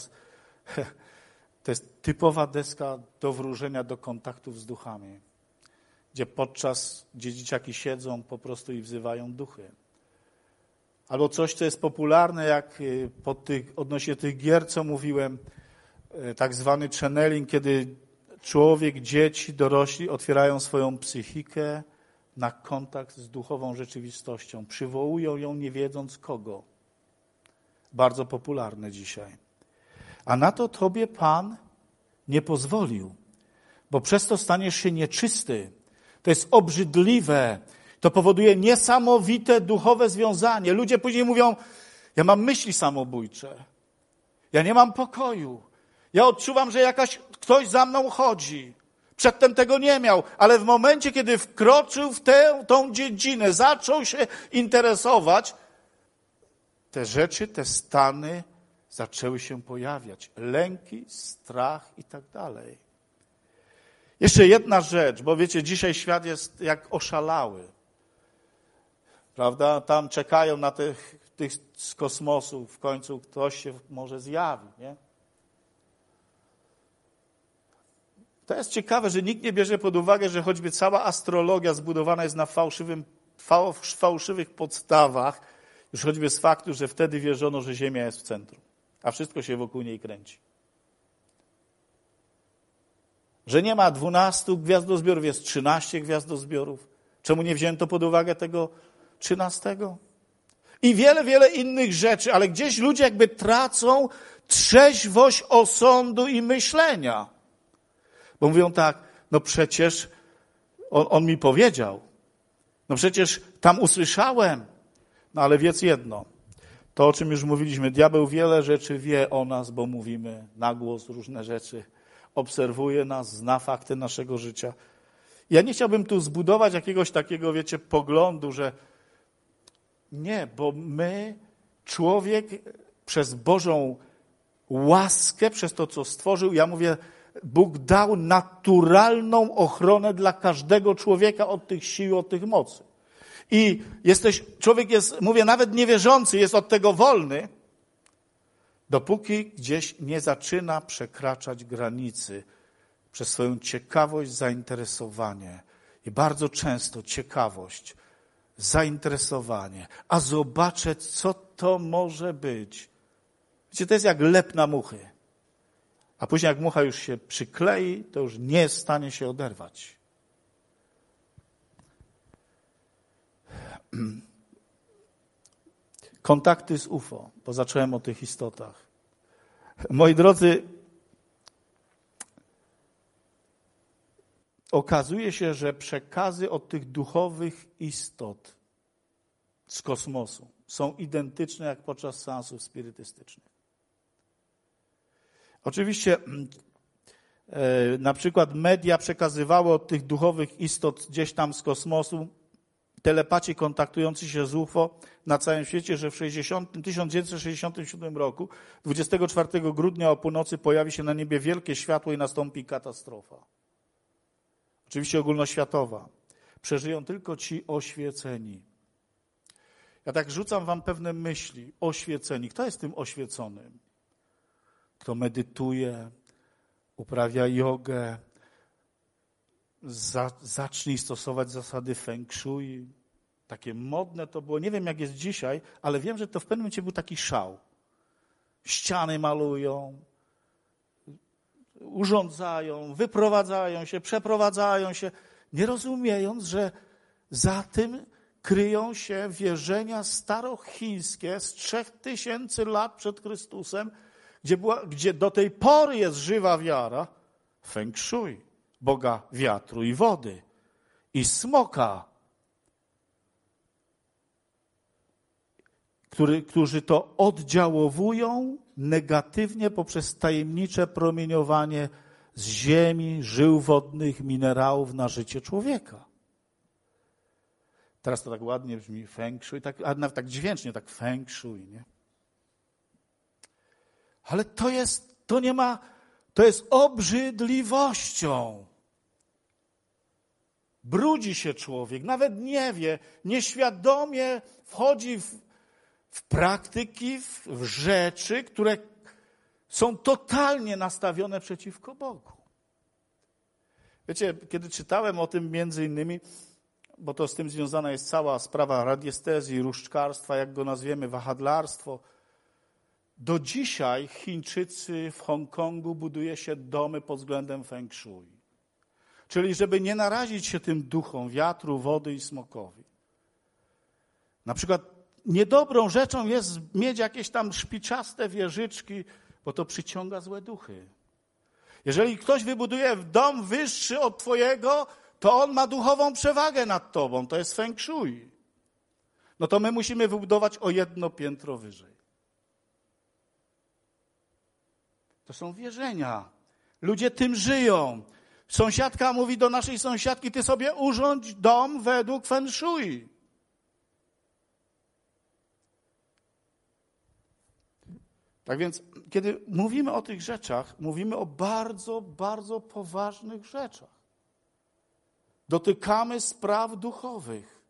to jest typowa deska do wróżenia, do kontaktów z duchami, gdzie dzieciaki siedzą po prostu i wzywają duchy. Albo coś, co jest popularne, jak odnośnie tych gier, co mówiłem, tak zwany channeling, kiedy człowiek, dzieci, dorośli otwierają swoją psychikę na kontakt z duchową rzeczywistością. Przywołują ją nie wiedząc kogo. Bardzo popularne dzisiaj. A na to tobie Pan nie pozwolił, bo przez to staniesz się nieczysty. To jest obrzydliwe. To powoduje niesamowite duchowe związanie. Ludzie później mówią, ja mam myśli samobójcze. Ja nie mam pokoju. Ja odczuwam, że ktoś za mną chodzi. Przedtem tego nie miał, ale w momencie, kiedy wkroczył w tą dziedzinę, zaczął się interesować, te rzeczy, te stany zaczęły się pojawiać. Lęki, strach i tak dalej. Jeszcze jedna rzecz, bo wiecie, dzisiaj świat jest jak oszalały. Prawda? Tam czekają na tych z kosmosu, w końcu ktoś się może zjawi, nie? To jest ciekawe, że nikt nie bierze pod uwagę, że choćby cała astrologia zbudowana jest na fałszywych podstawach, już choćby z faktu, że wtedy wierzono, że Ziemia jest w centrum, a wszystko się wokół niej kręci. Że nie ma 12 gwiazdozbiorów, jest 13 gwiazdozbiorów. Czemu nie wzięto pod uwagę tego 13? I wiele, wiele innych rzeczy, ale gdzieś ludzie jakby tracą trzeźwość osądu i myślenia. Bo mówią tak, no przecież on mi powiedział, no przecież tam usłyszałem. No ale wiedz jedno, to o czym już mówiliśmy, diabeł wiele rzeczy wie o nas, bo mówimy na głos różne rzeczy, obserwuje nas, zna fakty naszego życia. Ja nie chciałbym tu zbudować jakiegoś takiego, wiecie, poglądu, że nie, bo człowiek przez Bożą łaskę, przez to, co stworzył, ja mówię, Bóg dał naturalną ochronę dla każdego człowieka od tych sił, od tych mocy. I człowiek jest, mówię, nawet niewierzący, jest od tego wolny, dopóki gdzieś nie zaczyna przekraczać granicy Przez swoją ciekawość, zainteresowanie. I bardzo często ciekawość, zainteresowanie. A zobaczę, co to może być. Wiecie, to jest jak lep na muchy. A później jak mucha już się przyklei, to już nie jest w stanie się oderwać. Kontakty z UFO, bo zacząłem o tych istotach. Moi drodzy, okazuje się, że przekazy od tych duchowych istot z kosmosu są identyczne jak podczas seansów spirytystycznych. Oczywiście na przykład media przekazywały od tych duchowych istot gdzieś tam z kosmosu, telepaci kontaktujący się z UFO na całym świecie, że w 1967 roku, 24 grudnia o północy pojawi się na niebie wielkie światło i nastąpi katastrofa. Oczywiście ogólnoświatowa. Przeżyją tylko ci oświeceni. Ja tak rzucam wam pewne myśli. Oświeceni. Kto jest tym oświeconym? Kto medytuje, uprawia jogę, zacznij stosować zasady feng shui. Takie modne to było. Nie wiem, jak jest dzisiaj, ale wiem, że to w pewnym momencie był taki szał. Ściany malują, urządzają, wyprowadzają się, przeprowadzają się, nie rozumiejąc, że za tym kryją się wierzenia starochińskie z 3000 lat przed Chrystusem, gdzie do tej pory jest żywa wiara, feng shui, Boga wiatru i wody i smoka, którzy to oddziałowują negatywnie poprzez tajemnicze promieniowanie z ziemi, żył wodnych, minerałów na życie człowieka. Teraz to tak ładnie brzmi, feng shui, a nawet tak dźwięcznie, tak feng shui, nie? Ale to jest obrzydliwością. Brudzi się człowiek, nawet nie wie, nieświadomie wchodzi w praktyki, w rzeczy, które są totalnie nastawione przeciwko Bogu. Wiecie, kiedy czytałem o tym między innymi, bo to z tym związana jest cała sprawa radiestezji, różdżkarstwa, jak go nazwiemy, wahadlarstwo. Do dzisiaj Chińczycy w Hongkongu buduje się domy pod względem feng shui. Czyli żeby nie narazić się tym duchom wiatru, wody i smokowi. Na przykład niedobrą rzeczą jest mieć jakieś tam szpiczaste wieżyczki, bo to przyciąga złe duchy. Jeżeli ktoś wybuduje dom wyższy od twojego, to on ma duchową przewagę nad tobą. To jest feng shui. No to my musimy wybudować o 1 piętro wyżej. To są wierzenia. Ludzie tym żyją. Sąsiadka mówi do naszej sąsiadki, ty sobie urządź dom według feng shui. Tak więc, kiedy mówimy o tych rzeczach, mówimy o bardzo, bardzo poważnych rzeczach. Dotykamy spraw duchowych.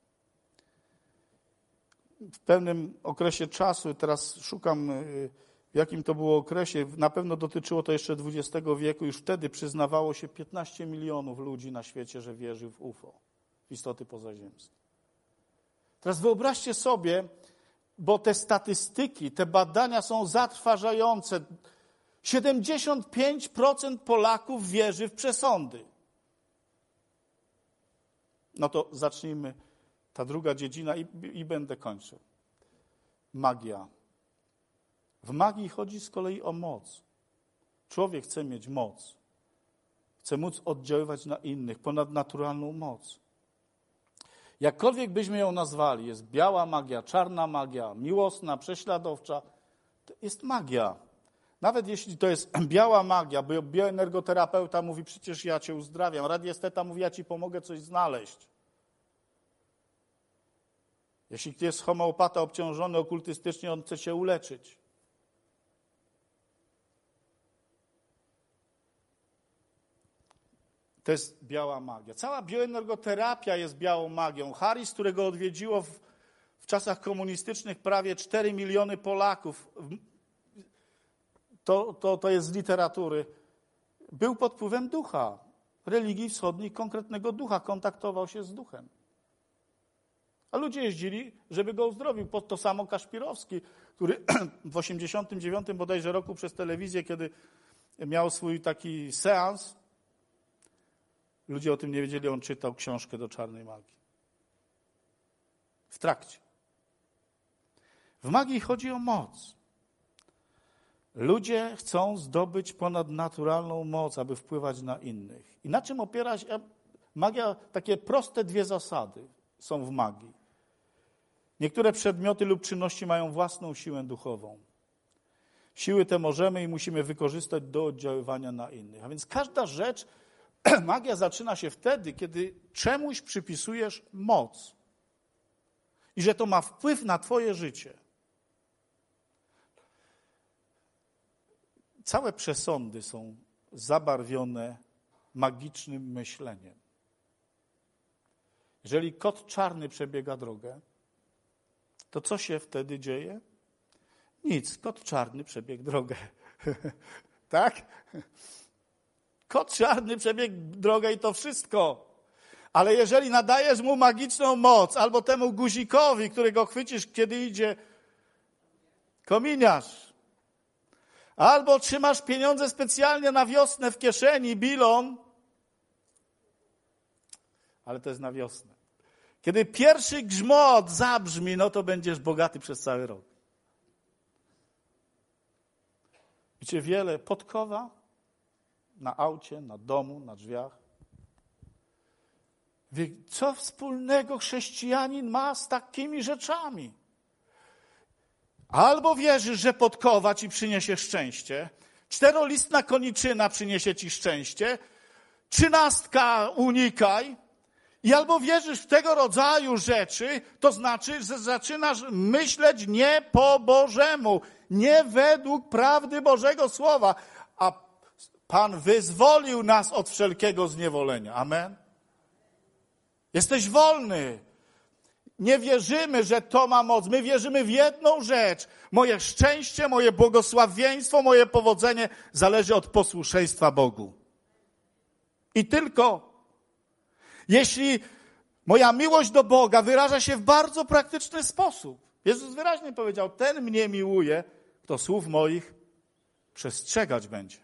W pewnym okresie czasu, teraz szukam, w jakim to było okresie, na pewno dotyczyło to jeszcze XX wieku, już wtedy przyznawało się 15 milionów ludzi na świecie, że wierzy w UFO, w istoty pozaziemskie. Teraz wyobraźcie sobie, bo te statystyki, te badania są zatrważające. 75% Polaków wierzy w przesądy. No to zacznijmy. Ta druga dziedzina i będę kończył. Magia. W magii chodzi z kolei o moc. Człowiek chce mieć moc. Chce móc oddziaływać na innych, ponadnaturalną moc. Jakkolwiek byśmy ją nazwali, jest biała magia, czarna magia, miłosna, prześladowcza, to jest magia. Nawet jeśli to jest biała magia, bo bioenergoterapeuta mówi, przecież ja cię uzdrawiam, radiesteta mówi, ja ci pomogę coś znaleźć. Jeśli jest homeopata obciążony okultystycznie, on chce cię uleczyć. To jest biała magia. Cała bioenergoterapia jest białą magią. Harris, którego odwiedziło w czasach komunistycznych prawie 4 miliony Polaków, to jest z literatury, był pod wpływem ducha, religii wschodniej, konkretnego ducha, kontaktował się z duchem. A ludzie jeździli, żeby go uzdrowił. To samo Kaszpirowski, który w 89 bodajże roku przez telewizję, kiedy miał swój taki seans, ludzie o tym nie wiedzieli, on czytał książkę do czarnej magii. W trakcie. W magii chodzi o moc. Ludzie chcą zdobyć ponadnaturalną moc, aby wpływać na innych. I na czym opiera się magia? Takie proste dwie zasady są w magii. Niektóre przedmioty lub czynności mają własną siłę duchową. Siły te możemy i musimy wykorzystać do oddziaływania na innych. A więc każda rzecz, magia zaczyna się wtedy, kiedy czemuś przypisujesz moc. I że to ma wpływ na twoje życie. Całe przesądy są zabarwione magicznym myśleniem. Jeżeli kot czarny przebiega drogę, to co się wtedy dzieje? Nic, kot czarny przebiegł drogę. Tak? Kot czarny przebiegł drogę i to wszystko. Ale jeżeli nadajesz mu magiczną moc, albo temu guzikowi, którego chwycisz, kiedy idzie kominiarz, albo trzymasz pieniądze specjalnie na wiosnę w kieszeni, bilon, ale to jest na wiosnę. Kiedy pierwszy grzmot zabrzmi, no to będziesz bogaty przez cały rok. Wiecie, wiele podkowa na aucie, na domu, na drzwiach. Co wspólnego chrześcijanin ma z takimi rzeczami? Albo wierzysz, że podkowa ci przyniesie szczęście, 4-listna koniczyna przyniesie ci szczęście, 13 unikaj, i albo wierzysz w tego rodzaju rzeczy, to znaczy, że zaczynasz myśleć nie po Bożemu, nie według prawdy Bożego Słowa, a Pan wyzwolił nas od wszelkiego zniewolenia. Amen? Jesteś wolny. Nie wierzymy, że to ma moc. My wierzymy w jedną rzecz. Moje szczęście, moje błogosławieństwo, moje powodzenie zależy od posłuszeństwa Bogu. I tylko jeśli moja miłość do Boga wyraża się w bardzo praktyczny sposób. Jezus wyraźnie powiedział, ten mnie miłuje, kto słów moich przestrzegać będzie.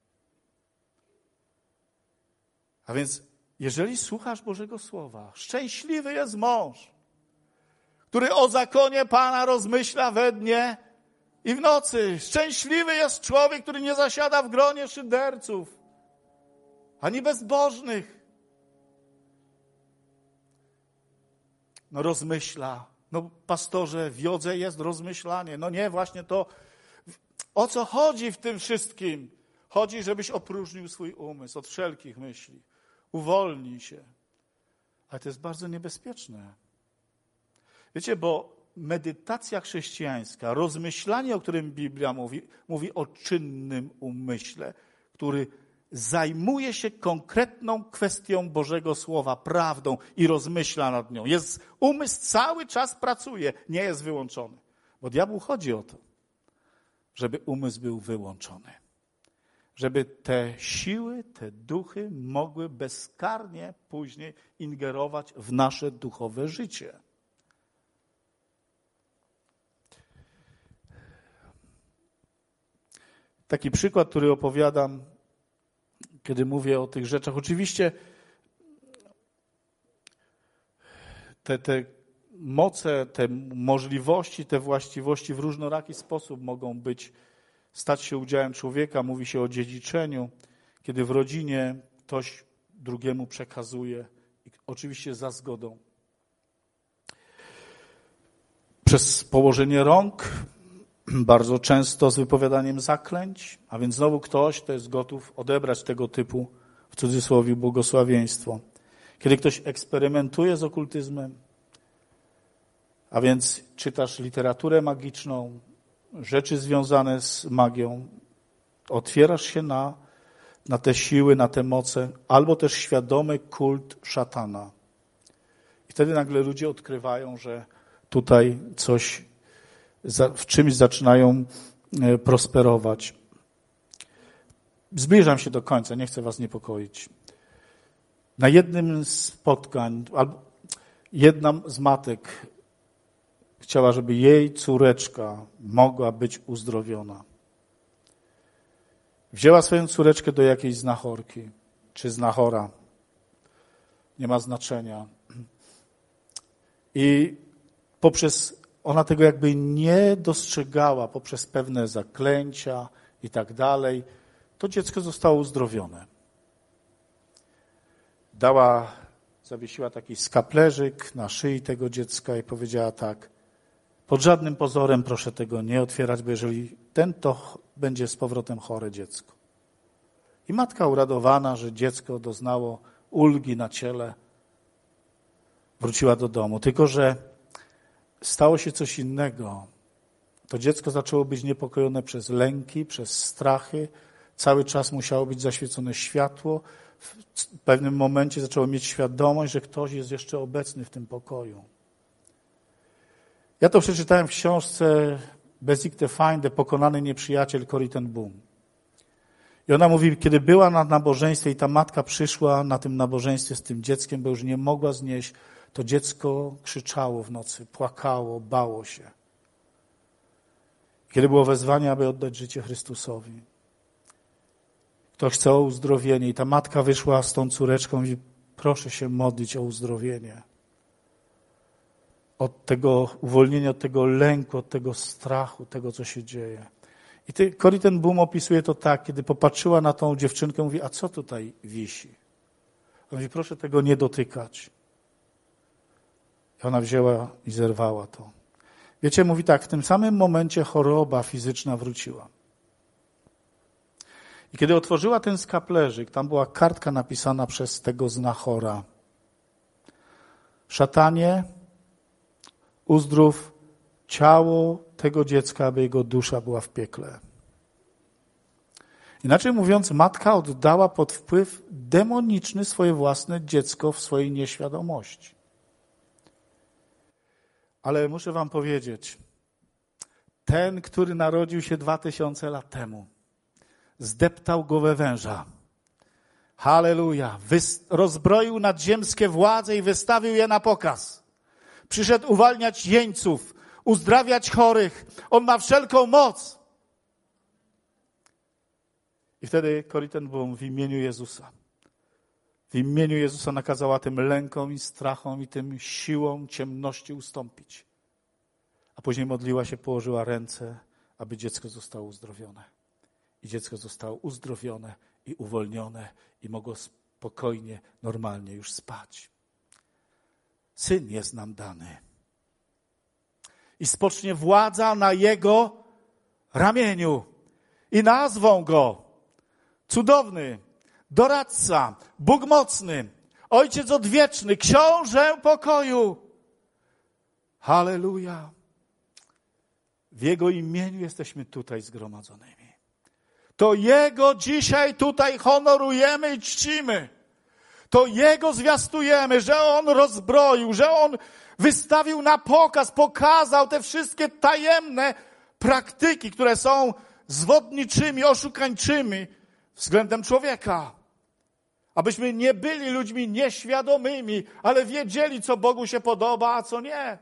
A więc jeżeli słuchasz Bożego Słowa, szczęśliwy jest mąż, który o zakonie Pana rozmyśla we dnie i w nocy. Szczęśliwy jest człowiek, który nie zasiada w gronie szyderców, ani bezbożnych. No rozmyśla. No pastorze, w jodze jest rozmyślanie. No nie, właśnie to. O co chodzi w tym wszystkim? Chodzi, żebyś opróżnił swój umysł od wszelkich myśli. Uwolnij się. Ale to jest bardzo niebezpieczne. Wiecie, bo medytacja chrześcijańska, rozmyślanie, o którym Biblia mówi o czynnym umyśle, który zajmuje się konkretną kwestią Bożego Słowa, prawdą i rozmyśla nad nią. Umysł cały czas pracuje, nie jest wyłączony. Bo diabłu chodzi o to, żeby umysł był wyłączony. Żeby te siły, te duchy mogły bezkarnie później ingerować w nasze duchowe życie. Taki przykład, który opowiadam, kiedy mówię o tych rzeczach. Oczywiście te moce, te możliwości, te właściwości w różnoraki sposób mogą stać się udziałem człowieka. Mówi się o dziedziczeniu, kiedy w rodzinie ktoś drugiemu przekazuje, oczywiście za zgodą. Przez położenie rąk, bardzo często z wypowiadaniem zaklęć, a więc znowu ktoś, kto jest gotów odebrać tego typu, w cudzysłowie, błogosławieństwo. Kiedy ktoś eksperymentuje z okultyzmem, a więc czytasz literaturę magiczną, rzeczy związane z magią, otwierasz się na te siły, na te moce, albo też świadomy kult szatana. I wtedy nagle ludzie odkrywają, że tutaj w czymś zaczynają prosperować. Zbliżam się do końca, nie chcę was niepokoić. Na jednym z spotkań, jedna z matek chciała, żeby jej córeczka mogła być uzdrowiona. Wzięła swoją córeczkę do jakiejś znachorki, czy znachora. Nie ma znaczenia. I ona tego jakby nie dostrzegała poprzez pewne zaklęcia i tak dalej. To dziecko zostało uzdrowione. Zawiesiła taki skaplerzyk na szyi tego dziecka i powiedziała tak: pod żadnym pozorem proszę tego nie otwierać, bo jeżeli to będzie z powrotem chore dziecko. I matka uradowana, że dziecko doznało ulgi na ciele, wróciła do domu. Tylko że stało się coś innego. To dziecko zaczęło być niepokojone przez lęki, przez strachy. Cały czas musiało być zaświecone światło. W pewnym momencie zaczęło mieć świadomość, że ktoś jest jeszcze obecny w tym pokoju. Ja to przeczytałem w książce Basic Defined, Pokonany nieprzyjaciel Corrie ten Boom. I ona mówi, kiedy była na nabożeństwie i ta matka przyszła na tym nabożeństwie z tym dzieckiem, bo już nie mogła znieść, to dziecko krzyczało w nocy, płakało, bało się. Kiedy było wezwanie, aby oddać życie Chrystusowi. Ktoś chce o uzdrowienie i ta matka wyszła z tą córeczką i mówi, proszę się modlić o uzdrowienie. Od tego uwolnienia, od tego lęku, od tego strachu, tego, co się dzieje. I Corrie ten Boom opisuje to tak, kiedy popatrzyła na tą dziewczynkę, mówi, a co tutaj wisi? On mówi, proszę tego nie dotykać. I ona wzięła i zerwała to. Wiecie, mówi tak, w tym samym momencie choroba fizyczna wróciła. I kiedy otworzyła ten skaplerzyk, tam była kartka napisana przez tego znachora. Szatanie, uzdrów ciało tego dziecka, aby jego dusza była w piekle. Inaczej mówiąc, matka oddała pod wpływ demoniczny swoje własne dziecko w swojej nieświadomości. Ale muszę wam powiedzieć, ten, który narodził się 2000 lat temu, zdeptał głowę węża. Halleluja. Rozbroił nadziemskie władze i wystawił je na pokaz. Przyszedł uwalniać jeńców, uzdrawiać chorych. On ma wszelką moc. I wtedy Corrie ten Boom w imieniu Jezusa. W imieniu Jezusa nakazała tym lękom i strachom i tym siłom ciemności ustąpić. A później modliła się, położyła ręce, aby dziecko zostało uzdrowione. I dziecko zostało uzdrowione i uwolnione i mogło spokojnie, normalnie już spać. Syn jest nam dany. I spocznie władza na jego ramieniu. I nazwą go Cudowny, Doradca, Bóg Mocny, Ojciec Odwieczny, Książę Pokoju. Halleluja. W Jego imieniu jesteśmy tutaj zgromadzonymi. To Jego dzisiaj tutaj honorujemy i czcimy. To Jego zwiastujemy, że On rozbroił, że On wystawił na pokaz, pokazał te wszystkie tajemne praktyki, które są zwodniczymi, oszukańczymi względem człowieka. Abyśmy nie byli ludźmi nieświadomymi, ale wiedzieli, co Bogu się podoba, a co nie.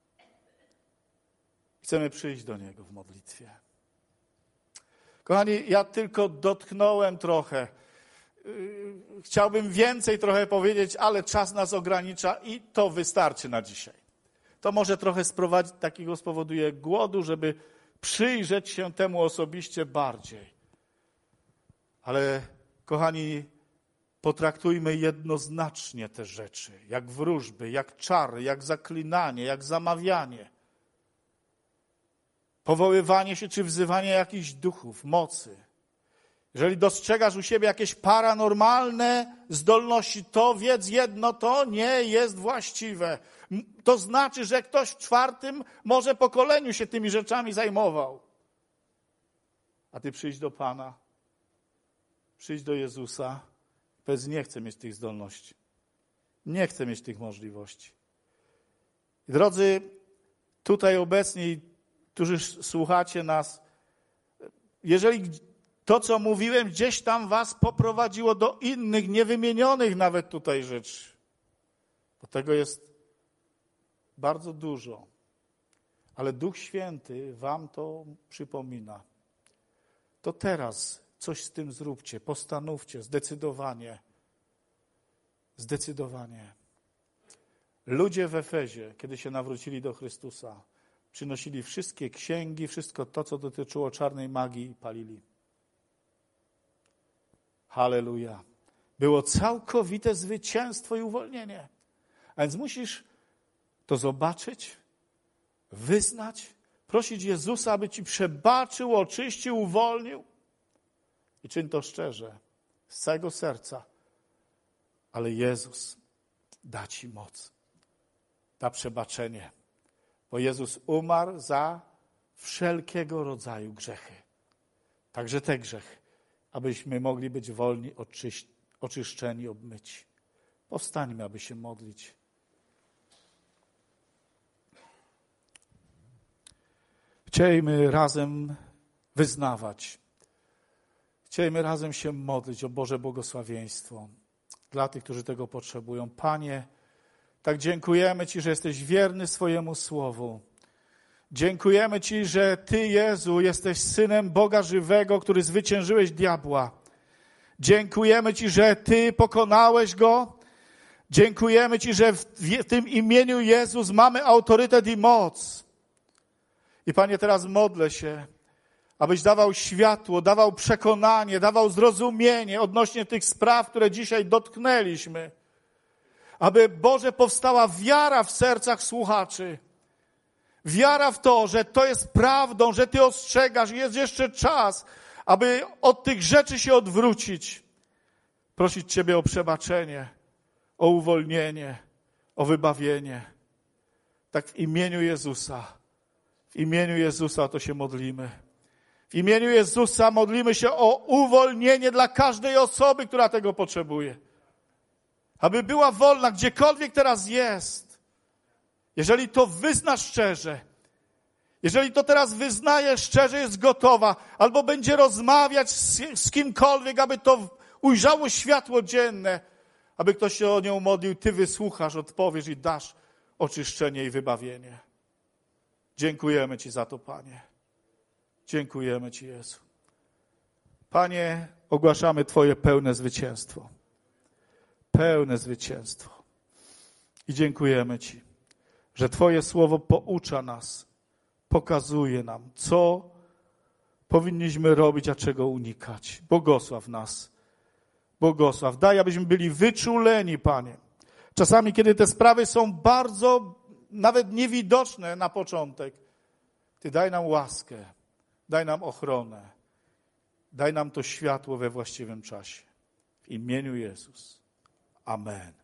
Chcemy przyjść do Niego w modlitwie. Kochani, ja tylko dotknąłem trochę. Chciałbym więcej trochę powiedzieć, ale czas nas ogranicza i to wystarczy na dzisiaj. To może trochę spowoduje głodu, żeby przyjrzeć się temu osobiście bardziej. Ale, kochani, potraktujmy jednoznacznie te rzeczy, jak wróżby, jak czary, jak zaklinanie, jak zamawianie. Powoływanie się czy wzywanie jakichś duchów, mocy. Jeżeli dostrzegasz u siebie jakieś paranormalne zdolności, to wiedz jedno, to nie jest właściwe. To znaczy, że ktoś w 4. może pokoleniu się tymi rzeczami zajmował. A ty przyjdź do Pana, przyjdź do Jezusa, powiedz, nie chcę mieć tych zdolności. Nie chcę mieć tych możliwości. Drodzy, tutaj obecni, którzy słuchacie nas, jeżeli To, co mówiłem, gdzieś tam was poprowadziło do innych, niewymienionych nawet tutaj rzeczy. Bo tego jest bardzo dużo. Ale Duch Święty wam to przypomina. To teraz coś z tym zróbcie, postanówcie, zdecydowanie. Zdecydowanie. Ludzie w Efezie, kiedy się nawrócili do Chrystusa, przynosili wszystkie księgi, wszystko to, co dotyczyło czarnej magii i palili. Halleluja. Było całkowite zwycięstwo i uwolnienie. A więc musisz to zobaczyć, wyznać, prosić Jezusa, aby ci przebaczył, oczyścił, uwolnił. I czyń to szczerze, z całego serca. Ale Jezus da ci moc, da przebaczenie. Bo Jezus umarł za wszelkiego rodzaju grzechy. Także te grzechy, abyśmy mogli być wolni, oczyszczeni, obmyci. Powstańmy, aby się modlić. Chcielibyśmy razem wyznawać. Chcielibyśmy razem się modlić o Boże błogosławieństwo dla tych, którzy tego potrzebują. Panie, tak dziękujemy Ci, że jesteś wierny swojemu słowu. Dziękujemy Ci, że Ty, Jezu, jesteś Synem Boga żywego, który zwyciężyłeś diabła. Dziękujemy Ci, że Ty pokonałeś go. Dziękujemy Ci, że w tym imieniu Jezus mamy autorytet i moc. I Panie, teraz modlę się, abyś dawał światło, dawał przekonanie, dawał zrozumienie odnośnie tych spraw, które dzisiaj dotknęliśmy. Aby, Boże, powstała wiara w sercach słuchaczy. Wiara w to, że to jest prawdą, że Ty ostrzegasz i jest jeszcze czas, aby od tych rzeczy się odwrócić. Prosić Ciebie o przebaczenie, o uwolnienie, o wybawienie. Tak w imieniu Jezusa. W imieniu Jezusa to się modlimy. W imieniu Jezusa modlimy się o uwolnienie dla każdej osoby, która tego potrzebuje. Aby była wolna, gdziekolwiek teraz jest. Jeżeli to wyznasz szczerze, jeżeli to teraz wyznaje szczerze, jest gotowa, albo będzie rozmawiać z kimkolwiek, aby to ujrzało światło dzienne, aby ktoś się o nią modlił, Ty wysłuchasz, odpowiesz i dasz oczyszczenie i wybawienie. Dziękujemy Ci za to, Panie. Dziękujemy Ci, Jezu. Panie, ogłaszamy Twoje pełne zwycięstwo. Pełne zwycięstwo. I dziękujemy Ci, że Twoje słowo poucza nas, pokazuje nam, co powinniśmy robić, a czego unikać. Błogosław nas. Błogosław. Daj, abyśmy byli wyczuleni, Panie. Czasami, kiedy te sprawy są bardzo nawet niewidoczne na początek, Ty daj nam łaskę, daj nam ochronę, daj nam to światło we właściwym czasie. W imieniu Jezus. Amen.